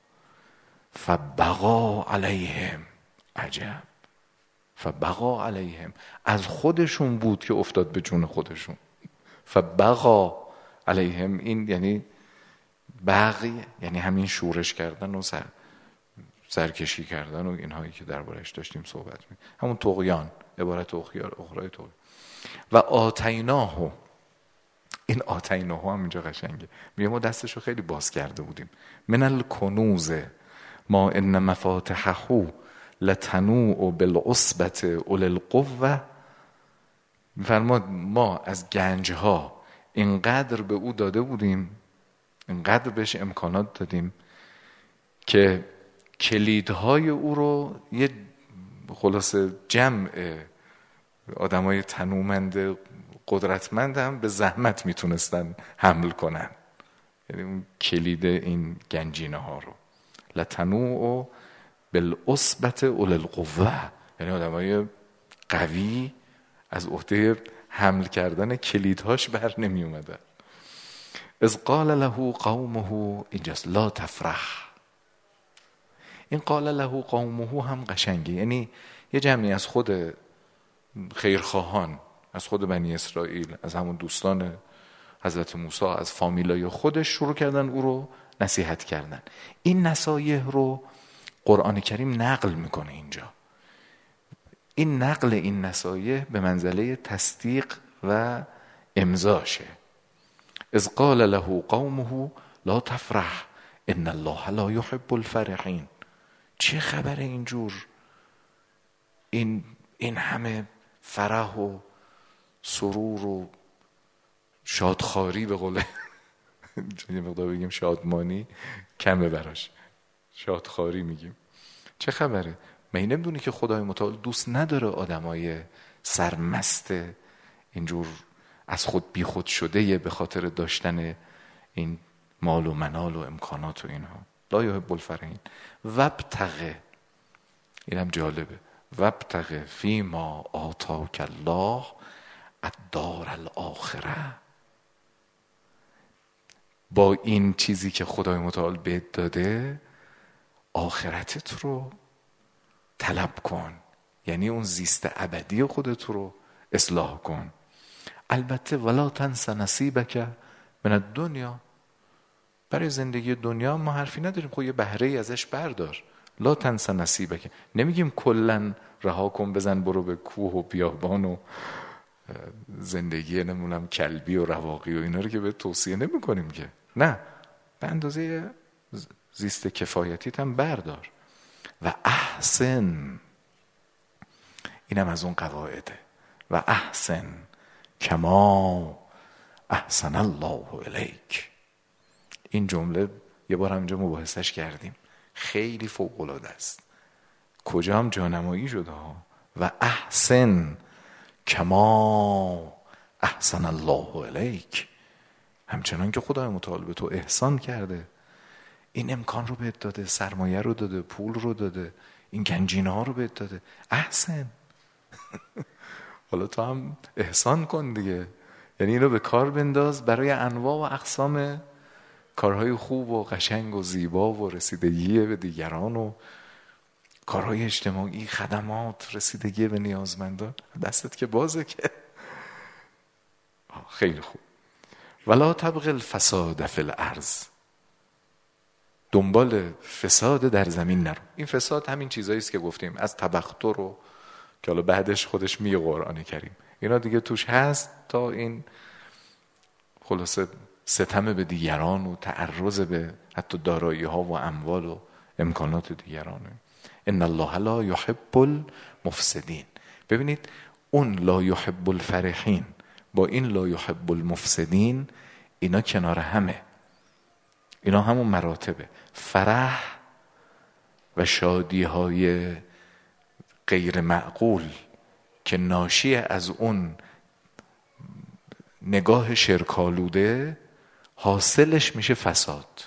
S1: فبغا علیهم. عجب، فبغا علیهم، از خودشون بود که افتاد به جون خودشون. فبغا علیهم، این یعنی بغی، یعنی همین شورش کردن و سر سرکشی کردن و اینهایی که دربارش داشتیم صحبت می، همون طغیان، عبارت اخیار اخرای طغیان. و آتیناه، این آتیناه هم اینجا قشنگه، میگه ما دستشو خیلی باز کرده بودیم. من الکنوز ما ان مفاتحه لتنوء بالعصبة اولي القوة. میفرماد ما از گنجها اینقدر به او داده بودیم، اینقدر بهش امکانات دادیم که کلیدهای او رو یه خلاصه جمع آدمای تنومند قدرتمند هم به زحمت میتونستن حمل کنن، یعنی اون کلید این گنجینه ها رو. لتنوء بالعصبة اولي القوة، یعنی آدمای قوی از عهده حمل کردن کلیدهاش بر نمی اومدن. اذ قال له قومه، اینجاست لا تفرح. این قال له قومه هم قشنگه، یعنی یه جمعی از خود خیرخواهان، از خود بنی اسرائیل، از همون دوستان حضرت موسی، از فامیلای خودش شروع کردن او رو نصیحت کردن. این نصایح رو قرآن کریم نقل میکنه اینجا. این نقل این نصایح به منزله تصدیق و امضاشه. اذ قال له قومه لا تفرح ان الله لا يحب الفرحین. چه خبره اینجور؟ این این همه فرح و سرور و شادخواری، به قول یه مقدار بگیم شادمانی کمه براش، شادخواری میگیم. چه خبره؟ من نمیدونی که خدای متعال دوست نداره آدمای سرمست اینجور از خود بی خود شده به خاطر داشتن این مال و منال و امکانات و اینها. لا یحب الفرحین. وابتغ، اینم جالبه، وابتغ فیما آتاک الله الدار الاخره. با این چیزی که خدای متعال بهت داده آخرتت رو طلب کن، یعنی اون زیست ابدی خودت رو اصلاح کن. البته ولا تنس نصیبک من الدنیا، برای زندگی دنیا ما حرفی نداریم، خب یه بهره ای ازش بردار. لا تنس نصیبک، نمیگیم کلن رها کن بزن برو به کوه و بیابان و زندگی نمونم کلبی و رواقی و اینا رو که به توصیه نمی کنیم که، نه، به اندازه زیست کفایتیت هم بردار. و احسن، اینم از اون قواعده. و احسن کما احسن الله الیک. این جمله یه بار همجا مباحثش کردیم، خیلی فوق العاده است، کجا هم جانمایی شده ها. و احسن کما احسن الله الیک، همچنان که خدای متعال به تو احسان کرده، این امکان رو بهت داده، سرمایه رو داده، پول رو داده، این گنجینه ها رو بهت داده، احسن حالا تو هم احسان کن دیگه، یعنی اینو به کار بنداز برای انواع و اقسام کارهای خوب و قشنگ و زیبا و رسیدگی به دیگران و کارهای اجتماعی، خدمات، رسیدگی به نیازمندان. دستت که بازه که خیلی خوب. ولا تبغ الفساد فی الارض، دنبال فساد در زمین نرو. این فساد همین چیزایی است که گفتیم، از تبختر رو که حالا بعدش خودش میگه قرآن کریم، اینا دیگه توش هست، تا این خلاصه ستم به دیگران و تعرض به حتی دارایی ها و اموال و امکانات دیگران. ان الله لا یحب المفسدین. ببینید اون لا یحب الفرحین با این لا یحب المفسدین، اینا کنار همه، اینا همون مراتبه. فرح و شادی های غیر معقول که ناشی از اون نگاه شرکالوده، حاصلش میشه فساد،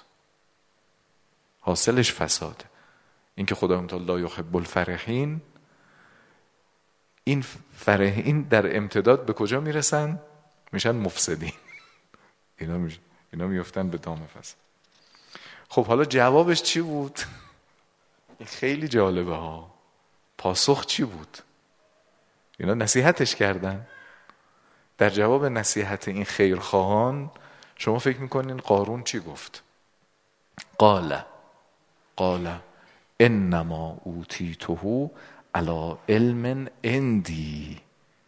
S1: حاصلش فساده. این که خداوند تعالی لا یحب الفرحین، این فرحین در امتداد به کجا میرسن؟ میشن مفسدین. اینا میشن اینا میفتن به دام فساد. خب حالا جوابش چی بود؟ این خیلی جالبه ها. پاسخ چی بود؟ اینا نصیحتش کردن. در جواب نصیحت این خیرخواهان شما فکر میکنین قارون چی گفت؟ قال قال انما اوتیته علی علم عندی.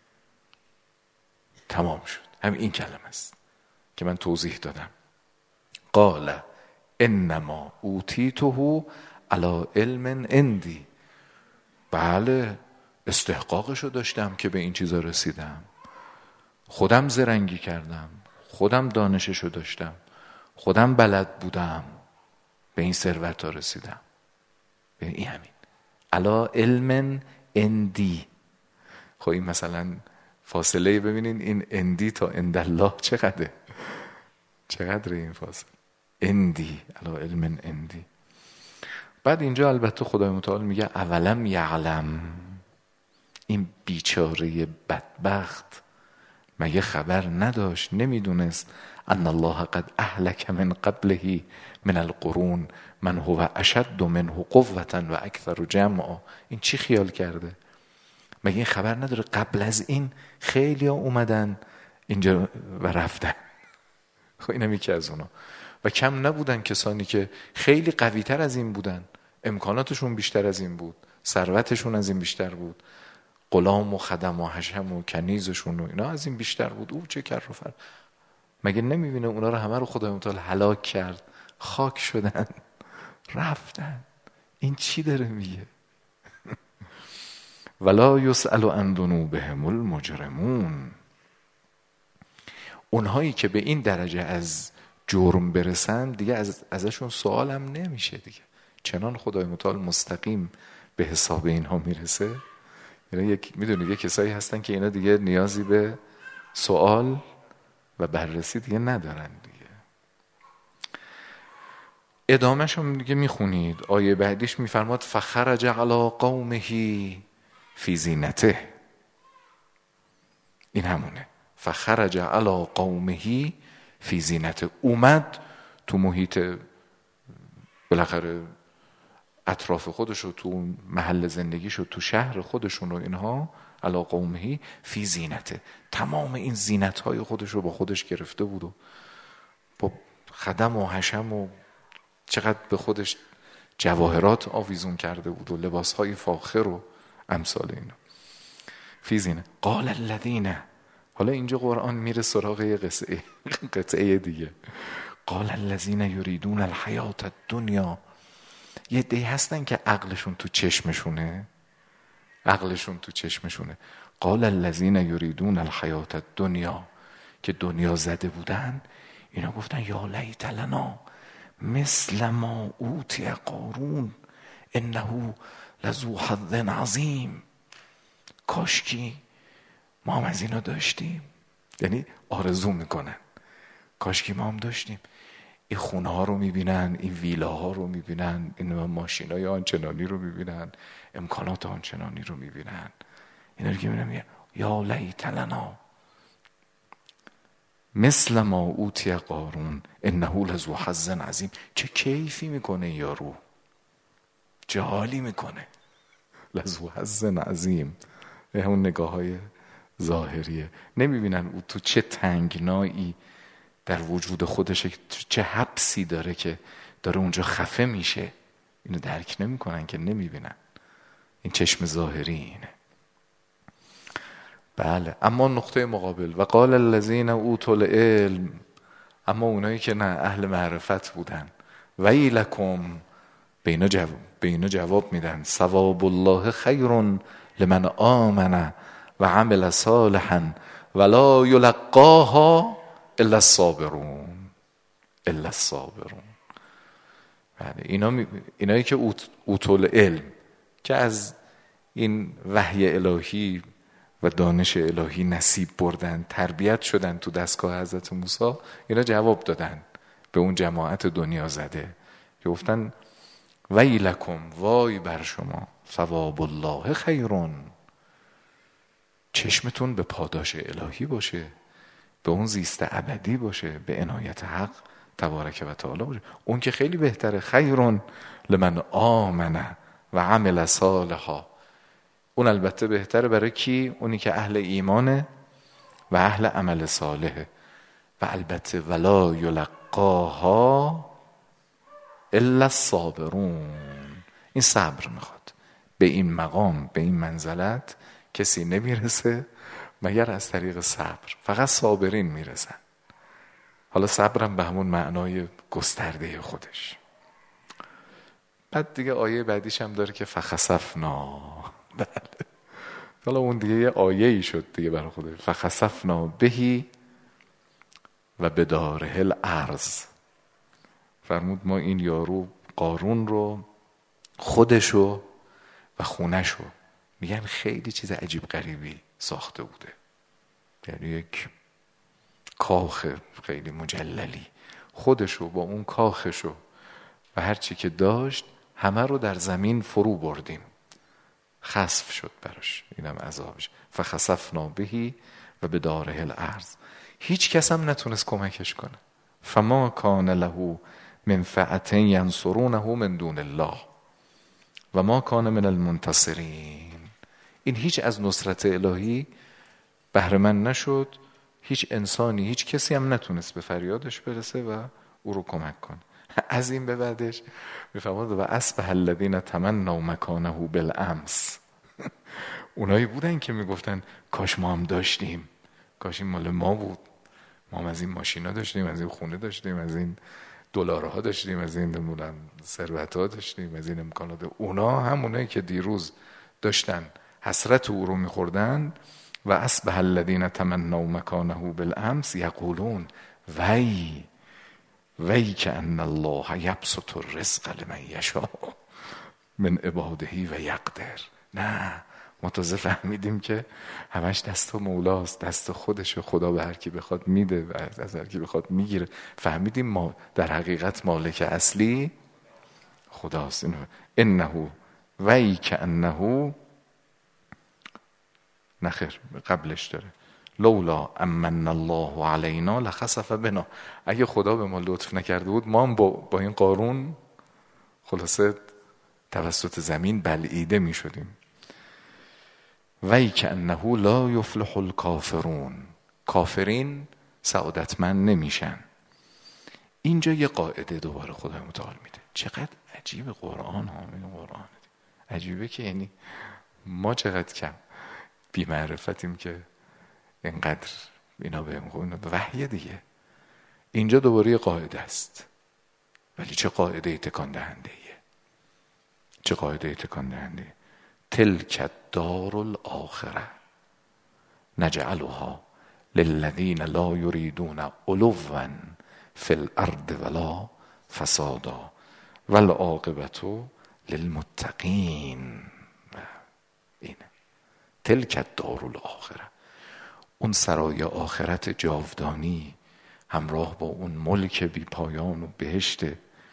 S1: تمام شد. هم این کلمه است که من توضیح دادم. قال انما اوتیته علی علم عندی. بله استحقاقشو داشتم که به این چیزا رسیدم، خودم زرنگی کردم، خودم دانششو داشتم، خودم بلد بودم، به این ثروت ها رسیدم. به این همین علی علم عندی. خب این مثلا فاصله ببینین، این عندی تا عند الله چقدره، چقدره این فاصله. عندی علی علم عندی. بعد اینجا البته خدای متعال میگه اولم یعلم، این بیچاره بدبخت مگه خبر نداشت، نمیدونست ان الله قد اهلک من قبله من القرون من هو اشد منه قوة و اکثر جمعا. این چی خیال کرده؟ مگه این خبر نداره قبل از این خیلی ها اومدن اینجا و رفتن؟ خب اینم یکی از اونا. و کم نبودن کسانی که خیلی قوی تر از این بودن، امکاناتشون بیشتر از این بود، ثروتشون از این بیشتر بود، غلام و خدم و حشم و کنیزشون و اینا از این بیشتر بود. او چه کر و فر. مگه نمیبینه اونا رو همه رو خدای متعال هلاک کرد، خاک شدن، رفتن. این چی داره میگه؟ ولا یسأل عن ذنوبهم المجرمون. اونهایی که به این درجه از جرم برسن دیگه از ازشون سوال هم نمیشه دیگه، چنان خدای متعال مستقیم به حساب اینها میرسه. یعنی یک میدونید یک کسایی هستن که اینا دیگه نیازی به سوال و بررسی دیگه ندارن دیگه. ادامهش هم دیگه میخونید. آیه بعدیش میفرماد فخرج علی قومه فی زینته. این همونه. فخرج علی قومه فی زینته. اومد تو محیط بالاخره اطراف خودشو، تو محل زندگیشو، تو شهر خودشون و اینها، علی قومه فی زینته. تمام این زینت‌های خودشو با خودش گرفته بود و با خدم و حشم و چقدر به خودش جواهرات آویزون کرده بود و لباسهای فاخر و امثال اینا. فی زینه. قال الذین. حالا اینجا قرآن میره سراغ یه قطعه قطعه دیگه. قال الذین یریدون الحیات الدنیا. یه دی هستن که عقلشون تو چشمشونه، عقلشون تو چشمشونه. قال الذین یریدون الحیات الدنیا، که دنیا زده بودن، اینا گفتن یا لیت لنا مثل ما اوتی قارون انه لذو حظ عظیم. کاشکی ما هم از اینا داشتیم. یعنی آرزو میکنن کاشکی ما هم داشتیم. این خونه ها رو میبینن، این ویلا ها رو میبینن، این ماشین های آنچنانی رو میبینن، امکانات آنچنانی رو میبینن. اینا رو که میبینن یا لیت لنا مثل ما اوتی قارون انه لذو حظ عظیم. چه کیفی میکنه یارو، چه حالی میکنه. لذو حظ عظیم. همون نگاه های ظاهریه. نمیبینن او تو چه تنگنایی در وجود خودش، چه حبسی داره که داره اونجا خفه میشه. اینو درک نمیکنن که نمیبینن. این چشم ظاهری اینه. بله. اما نقطه مقابل و قال الذین اوتوا العلم، اما اونایی که نه اهل معرفت بودن، ویلکم، به اینا جواب, به اینا جواب میدن ثواب الله خیر لمن آمن و عمل صالحا ولا یلقاها الا الصابرون الا الصابرون. بله. اینا می... اینایی که اوت... اوتوا العلم، که از این وحی الهی و دانش الهی نصیب بردن، تربیت شدن تو دستگاه حضرت موسی، اینا جواب دادن به اون جماعت دنیا زده که گفتن ویلکم، وای بر شما، ثواب الله خیرون، چشمتون به پاداش الهی باشه، به اون زیست ابدی باشه، به عنایت حق تبارک و تعالی باشه. اون که خیلی بهتره. خیرون لمن آمن و عمل صالحا، اون البته بهتره برای کی؟ اونی که اهل ایمانه و اهل عمل صالحه. و البته ولا یلقاها الا الصابرون، این صبر میخواد. به این مقام، به این منزلت کسی نمیرسه مگر از طریق صبر. فقط صابرین میرسن. حالا صبرم به همون معنای گسترده خودش. بعد دیگه آیه بعدیش هم داره که فخسفنا. بله. حالا اون دیگه یه آیه ای شد دیگه برای خودش. فخسفنا بهی و بداره الارض. فرمود ما این یارو قارون رو، خودشو و خونشو، میگن خیلی چیز عجیب غریبی ساخته بوده. یعنی یک کاخ خیلی مجللی، خودشو با اون کاخشو و هر چی که داشت همه رو در زمین فرو بردیم. خسف شد براش، اینم عذابش. فخسفنا بهی و بداره الارض. هیچ کس هم نتونست کمکش کنه. فما کان له من فئة ینصرونه من دون الله و ما کان من المنتصرین. این هیچ از نصرت الهی بهره مند نشد. هیچ انسانی، هیچ کسی هم نتونست به فریادش برسه و او رو کمک کنه. از این به بعدش میفهمد و اصبح الذین تمنوا مکانه بالامس. اونایی بودن که میگفتن کاش ما هم داشتیم، کاش این مال ما بود، ما هم از این ماشینا داشتیم، از این خونه داشتیم، از این دلارها داشتیم، از این ثروت‌ها داشتیم، از این امکانات. اونا همونایی که دیروز داشتن حسرت او رو میخوردن. و اصبح الذین تمنوا مکانه بالامس یقولون وی وی کأن الله یبسط الرزق لمن یشاء من عباده و یقدر. نه، ما تازه فهمیدیم که همش دست مولاست، دست خودشه. خدا به هر کی بخواد میده و از هر کی بخواد میگیره. فهمیدیم ما در حقیقت مالک اصلی خداست. انه وی کأنه، نخیر قبلش داره لولا امن الله علینا لخسف بنا. اگه خدا به ما لطف نکرده بود ما هم با, با این قارون خلاصه توسط زمین بلعیده می شدیم. وی کأنه لا یفلح الکافرون، کافرین سعادتمند نمیشن. اینجا یه قاعده دوباره خدای متعال میده. چقدر عجیب قرآن ها. این قرآن عجیبه که یعنی ما چقدر کم بی معرفتیم که اینقدر اینا بهم خونه وحی دیگه. اینجا دوباره یه قاعده است، ولی چه قاعده تکان دهنده ایه. چه قاعده تکان دهنده. تلک الدار الاخره نجعلها للذین لا یریدون علوا فی الارض ولا فسادا والعاقبة للمتقین. اینه تلک الدار الاخره، اون سرای آخرت جاودانی همراه با اون ملک بی پایان و بهشت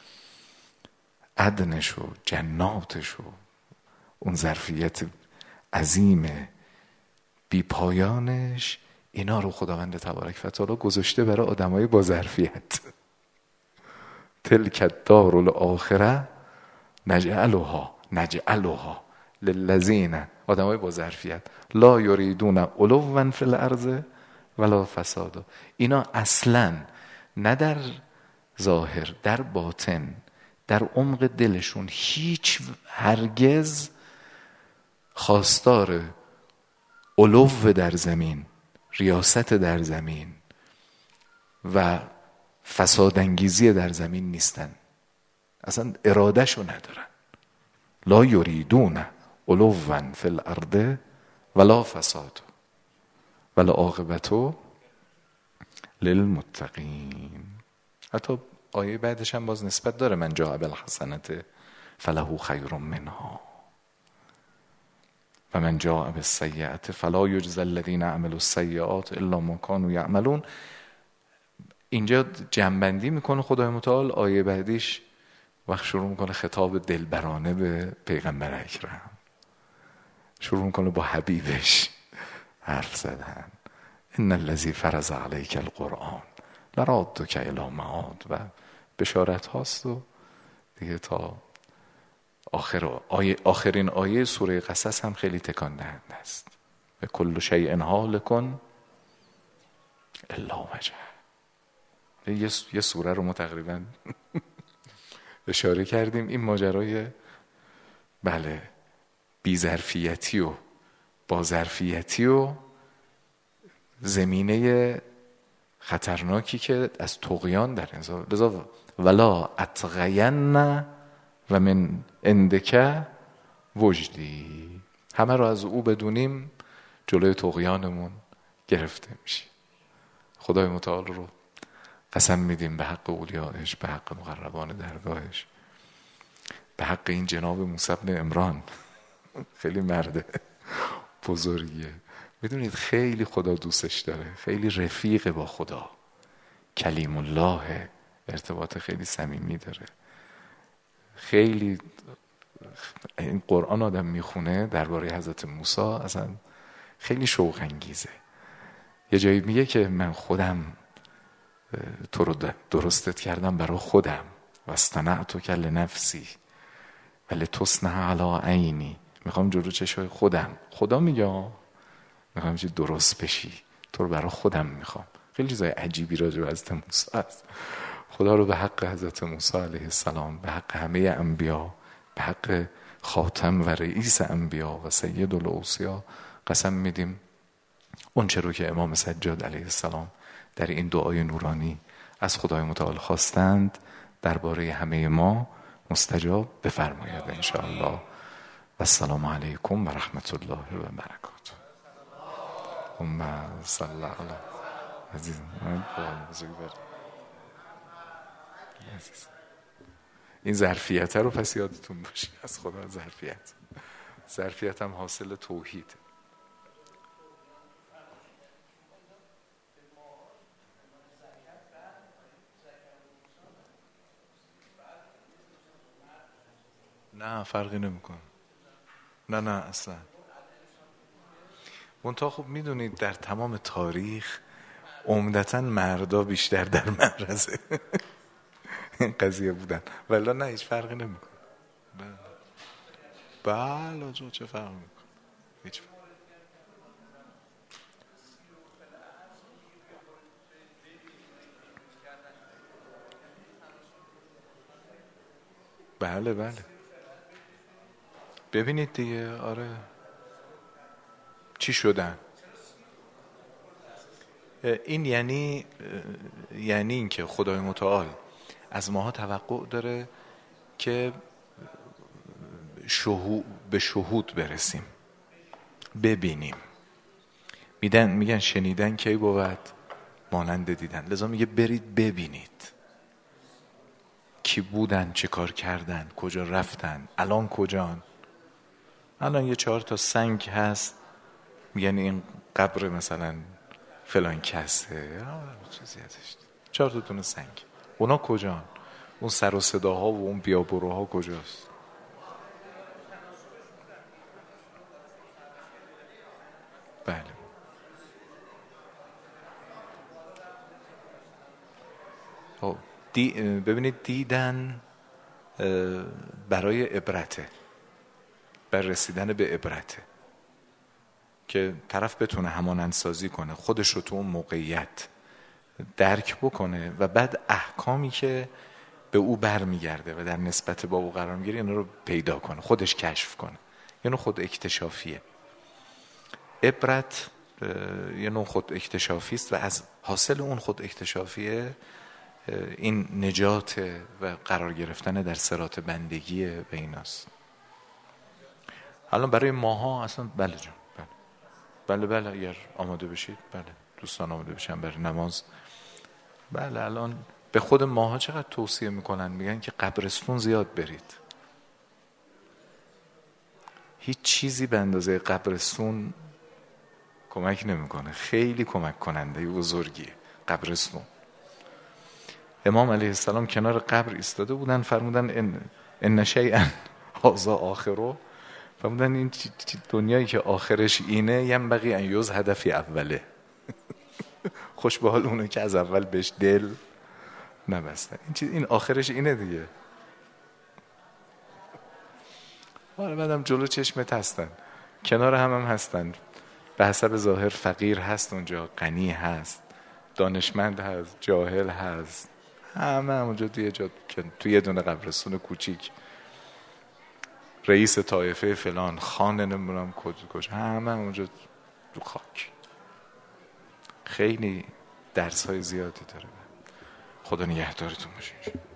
S1: عدنش و جناتش و اون ظرفیت عظیم بی پایانش، اینا رو خداوند تبارک و تعالی گذاشته برای آدمای با ظرفیت. تلک الدار الاخره نجعلها نجعلها للذین، آدمای با ظرفیت، لا یریدون علوا فی الارض ولا فسادا. اینا اصلا نه در ظاهر در باطن در عمق دلشون هیچ هرگز خواستار علو در زمین، ریاست در زمین و فساد انگیزی در زمین نیستن. اصلا ارادهشو ندارن. لا یریدون علوا فی الارض ولا فساد والعاقبة للمتقین. حتی آیه بعدش هم باز نسبت داره، من جاء بالحسنة فله خیر منها و من جاء بالسیئة فلا یجزی الذین عملوا السیئات الا ما كانوا یعملون. اینجا جنبندی میکنه خدای متعال. آیه بعدیش وقت شروع میکنه خطاب دلبرانه به پیغمبر اکرم، شروع میکنه با حبیبش حرف زدن. ان الذی فرض علیک القرآن لرادک الی معاد و بشارت هاست و دیگه تا آخر آیه، آخرین آیه سوره قصص هم خیلی تکان دهنده است. و کل شیء هالک الا وجهه. یه سوره رو ما تقریبا اشاره کردیم. این ماجرای بله بی ظرفیتی و با ظرفیتی و زمینه خطرناکی که از طغیان در انسان. لذا ولا اتغین و من عندک وجدی، همه رو از او بدونیم جلوی طغیانمون گرفته میشه. خدای متعال رو قسم میدیم به حق اولیایش، به حق مقربان درگاهش، به حق این جناب موسی بن عمران، خیلی مرد بزرگیه. میدونید خیلی خدا دوستش داره، خیلی رفیق با خدا، کلیم الله، ارتباط خیلی صمیمی داره. خیلی این قرآن آدم میخونه درباره حضرت موسی اصلا خیلی شوق انگیزه. یه جایی میگه که من خودم تو رو درستت کردم برای خودم و استنعتک لنفسی ولی تصنع علی عینی، میخوام جلو چشای خودم. خدا میگه میخوام چی درست بشی، تو رو برای خودم میخوام. خیلی چیزای عجیبی راجع به حضرت موسی است. خدا رو به حق حضرت موسی علیه السلام، به حق همه انبیا، به حق خاتم و رئیس انبیا و سید الاوصیا قسم میدیم اون چه رو که امام سجاد علیه السلام در این دعای نورانی از خدای متعال خواستند درباره همه ما مستجاب بفرماید ان شاء الله. و السلام علیکم و رحمت الله و برکاته. اللهم صل علی عزیز من عزیز. این ظرفیت رو پس یادتون باشه از خدا. ظرفیت ظرفیت هم حاصل توحید. نه فرقی نمیکنه. نه نه اصلا. منتها خب میدونید در تمام تاریخ عمدتاً مردا بیشتر در معرض این قضیه بودن، ولی نه هیچ فرقی نمیکنه. بله جو چه فرقی میکنه؟ هیچ فرقی. بله بله ببینید دیگه. آره چی شدن؟ این یعنی یعنی این که خدای متعال از ماها توقع داره که شهود به شهود برسیم، ببینیم. میدن میگن شنیدن کی بود مانند دیدن. لذا میگه برید ببینید کی بودن، چه کار کردن، کجا رفتن، الان کجان. الان یه چهار تا سنگ هست میگن این قبر مثلا فلان کسه، چیزی ازش، چهار تا دونه سنگ. اونا کجان؟ اون سر و صداها و اون بیابروها کجاست؟ بله خب دی ببینید دیدن برای عبرته، بر رسیدن به عبرته که طرف بتونه همانندسازی کنه، خودش رو تو اون موقعیت درک بکنه و بعد احکامی که به او بر میگرده و در نسبت با او قرار میگیره، اینا رو پیدا کنه، خودش کشف کنه. یه نوع خود اکتشافیه. عبرت یه نوع خود اکتشافی است و از حاصل اون خود اکتشافیه این نجات و قرار گرفتن در صراط بندگی و ایناست. الان برای ماها اصلا بله جان بله بله بله اگر آماده بشید، بله دوستان آماده بشن برای نماز. بله الان به خود ماها چقدر توصیه میکنن، میگن که قبرستون زیاد برید. هیچ چیزی به اندازه قبرستون کمک نمیکنه، خیلی کمک کننده بزرگیه قبرستون. امام علیه السلام کنار قبر ایستاده بودن، فرمودن ان ان شیئا هذا آخره، فرمودن این دنیایی که آخرش اینه ینبغی ان یزهد فی اوله. خوش به حال اونه که از اول بهش دل نبستن. این چیز این آخرش اینه دیگه. حالا بعدم جلو چشمت هستن، کنار هم هم هستن، به حسب ظاهر فقیر هست اونجا، غنی هست، دانشمند هست، جاهل هست، همه اونجا توی جا توی یه دونه قبرستون کوچیک، رئیس طایفه فلان، خان نمیدونم کجا، همه اونجا تو خاک. خیلی درس های زیادی داره. خدا نگهدارتون باشه.